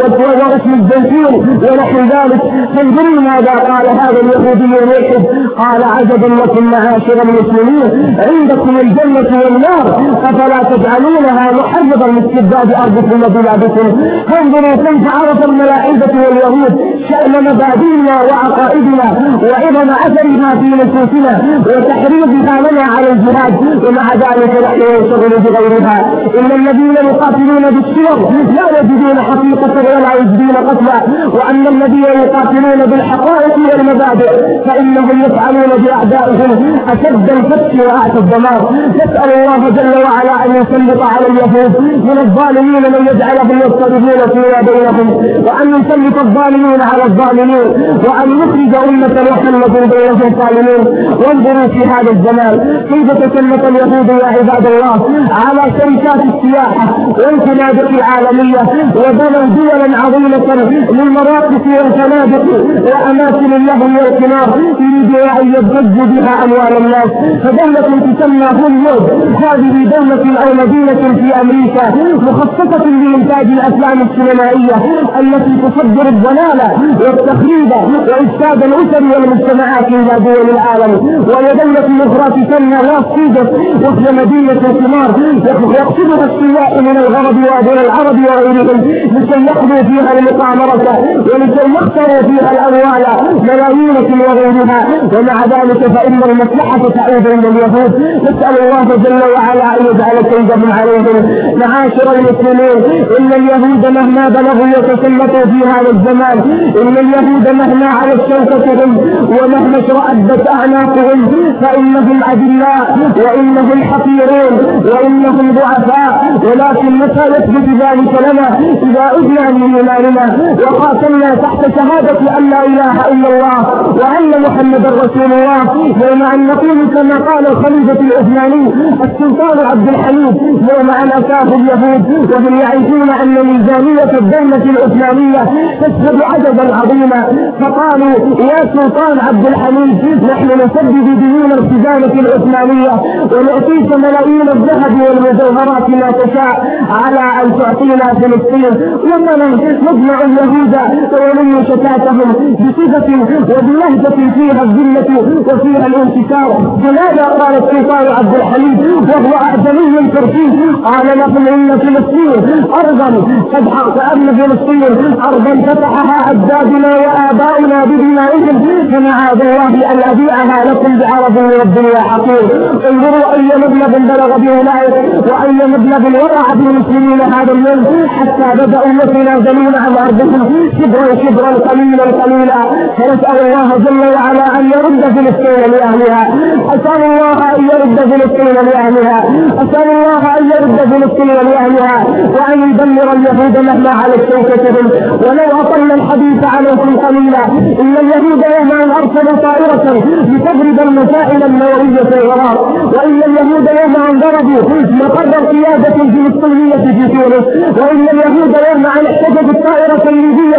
واسم الزيتون ونحو ذلك. فانظروا ماذا قال هذا اليهودي الوحيد. قال عجبا لكم معاشر المسلمين عندكم الجنة والنار أفلا تجعلونها محرضا لاستبداد أرضكم وبلادكم. انظروا كيف عرف الملاحدة واليهود شأن مبادئنا وعقائدنا وعظم أثرها في نفوسنا وتحريضها لنا على الجهاد، ومع ذلك نحن نشغل بغيرها. إن الذين يقاتلون بالسور لا يجدون حقيقة ولا يجدون قتلا، وأن الذين يقاتلون بالحقائق والمبادئ فإنهم يفعلون بأعدائهم أشد الفتش وأعتى الدمار. نسأل الله جل وعلا أن يسلط على اليهود من الظالمين من يجعلهم يضطربون فيما بينهم، وأن يسلط الظالمين على الظالمين، وأن يخرج أمة محمد بينهم ظالمين. وانظروا في هذا الزمان كيف تسلط اليهود يا عباد الله على شركات السياحة والفنادق العالمية، وبنوا دولا عظيمة للمراقص والفنادق وأماكن اللهو والقمار يريدون أن يبتزوا بها أموال الناس. فدولة تسمى هوليوود هذه دولة أو مدينة في أمريكا مخصصة لإنتاج الأفلام السينمائية التي تصدر الضلالة والتخريب وإفساد الأسر والمجتمعات إلى دول العالم. وهي دولة أخرى تسمى لاس فيغاس وهي مدينة القمار يقصدها السياح من الغرب ودول العرب وغيرهم لكي يقضوا فيها المقامرة ولكي يخسروا فيها الأموال ملايين وغيرها. ومع ذلك فإن المصلحة تعود إلى اليهود. نسأل الله جل وعلا أن يجعل كيدهم عليهم. معاشر المسلمين إن اليهود مهما بلغوا يتسلطوا في هذا الزمان، إن اليهود مهما علت شوكتهم ومهما اشرأت أعناقهم فإنهم أذلاء وإنهم حقيرون وإنهم ضعفاء. ولكن متى يثبت ذلك لنا؟ إذا أذنا من إيماننا وقاتلنا تحت شهادة أن لا إله إلا الله وأن محمدا رسول الله، يوم أن نقول كما قال الخليفة العثماني السلطان عبد الحميد يوم أن أتاه اليهود وهم يعرفون أن ميزانية الدولة العثمانية تشهد عددا عظيما، فقالوا يا سلطان عبد الحميد نحن نسدد ديون الخزانة العثمانية ونعطيك ملايين الذهب والمجوهرات ما تشاء على أن تعطينا فلسطين، ومن نجمع اليهود ونمي شتاتهم بصفة وبلهجة فيها الذلة وفيها الانتصار. فماذا قال السلطان عبد الحميد وهو أعجمي تركي؟ قال لهم إن فلسطين أرضا قد حق أن فلسطين أرضا فتحها أجدادنا وآباؤنا بدمائهم فمعاذ الله أن أبيعها لكم بعرض من الدنيا حقير. انظروا أي مبلغ بلغ بأولئك وأي مبلغ وقع بالمسلمين هذا اليوم حتى بدأوا يتنازلون عن أرضهم شبرا قليلا. فنسأل الله جل وعلا أن يرد فلسطين لأهلها. أسأل الله أن يرد فلسطين لأهلها. أسأل الله أن يرد فلسطين لأهلها وأن يدمر اليهود مهما على شوكتهم. ولو أطلنا الحديث عليكم قليلا إن اليهود يوم أن أرسلوا طائرة لتضرب المسائل النووية في العراق، وإن اليهود يوم أن ضربوا مقر القيادة الفلسطينية في تونس، وإن اليهود يوم أن احتجزوا الطائرة الليبية آنفا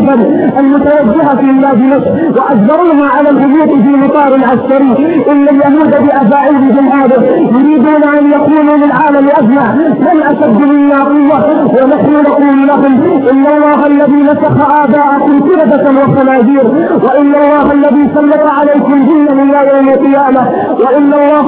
الجبل المتوجهة إلى دمشق وأجبروها على الهبوط في مطار العسكري. إن اليهود بأفاعيلهم هذا يريدون أن يكونوا للعالم أجمع من أشد منا قوة، ونحن نقول لهم إن الله الذي نسخ آباءكم كردة وخنازير، وإن الله الذي سلط عليكم جنا إلى يوم القيامة، وإن الله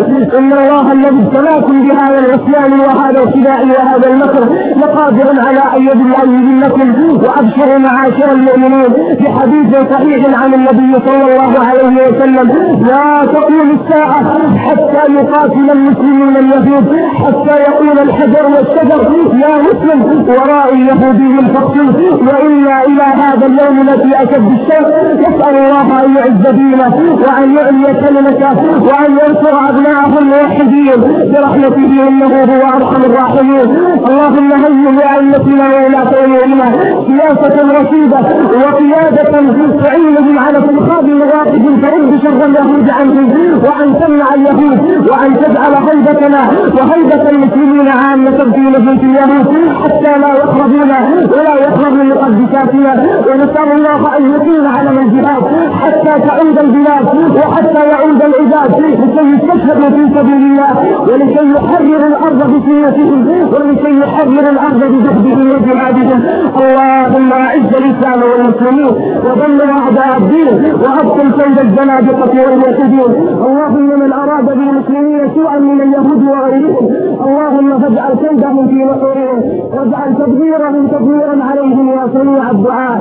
الذي ابتلاكم بهذا العصيان وهذا الخداع وهذا المكر لقادر على أن يذلكم. وأبشروا معاشر المؤمنين بحديث صحيح عن النبي صلى الله عليه وسلم: لا تقوم الساعة حتى يقاتل المسلمون اليهود، حتى يقول الحجر والشجر يا مسلم وراء اليهودي الفقير. وإنا إلى هذا اليوم الذي أشد الشر يسأل الله أن يعز دينه وأن يعلي كلمته وأن ينصر أبناءه الموحدين برحمته إنه هو أرحم الراحمين. اللهم هيئ لأئمتنا وولاة أمورنا سياسة رشيدة وقيادة تعينهم على اتخاذ مواقف ترد شر اليهود عنهم، وأن تمنع اليهود، وأن تجعل هيبتنا وهيبة المسلمين عامة في نفوس اليهود حتى لا يقربون ولا يقربوا مقدساتنا. ونسأل الله أن يقيم على الجهاد حتى تعود البلاد وحتى يعود العباد لكي يستشهدوا في سبيل الله، ولكي يحرروا الأرض بسيوفهم، ولكي يحرروا الأرض بجهدهم وجهادهم. اللهم أعز الإسلام والمسلمين ودمر أعداء الدين وأبطل كيد الزنادقة والمعتدين. اللهم من أراد بالمسلمين سوءا من اليهود وغيرهم اللهم فاجعل كيدهم في نحورهم واجعل تدبيرهم تدميرا عليهم يا سميع الدعاء.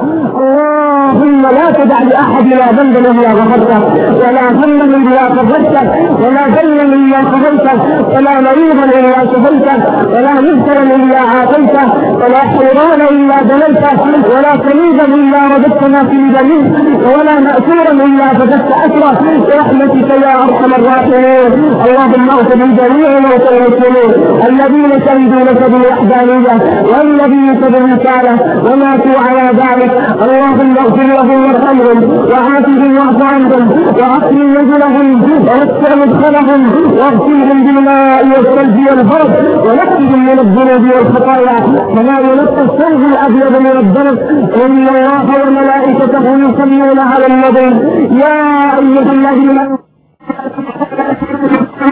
اللهم لا تدع لأحدنا ذنبا إلا غفرته، ولا هما إلا فرجته، ولا دينا إلا قضيته، ولا مريضا إلا شفيته، ولا مبتلا إلا عافيته، ولا حيران إلا دللته، ولا كنيزا إلا رددتنا في دليل، ولا مأسورا إلا فددت أسره برحمتك يا أرحم الراحمين. اللهم اغفر لجميع موتى المسلمين الذين شهدوا لك بالوحدانية والذين بالرسالة وماتوا على ذلك. اللهم اغفر لهم وارحمهم وعافهم واعف عنهم واكرم نزلهم ووسع مدخلهم واغسلهم بالماء والثلج والبرد ونقهم من الذنوب والخطايا كما ينقى الثلج الابيض من الدنس. ان الله وملائكته يصلون على النبي يا ايها الذين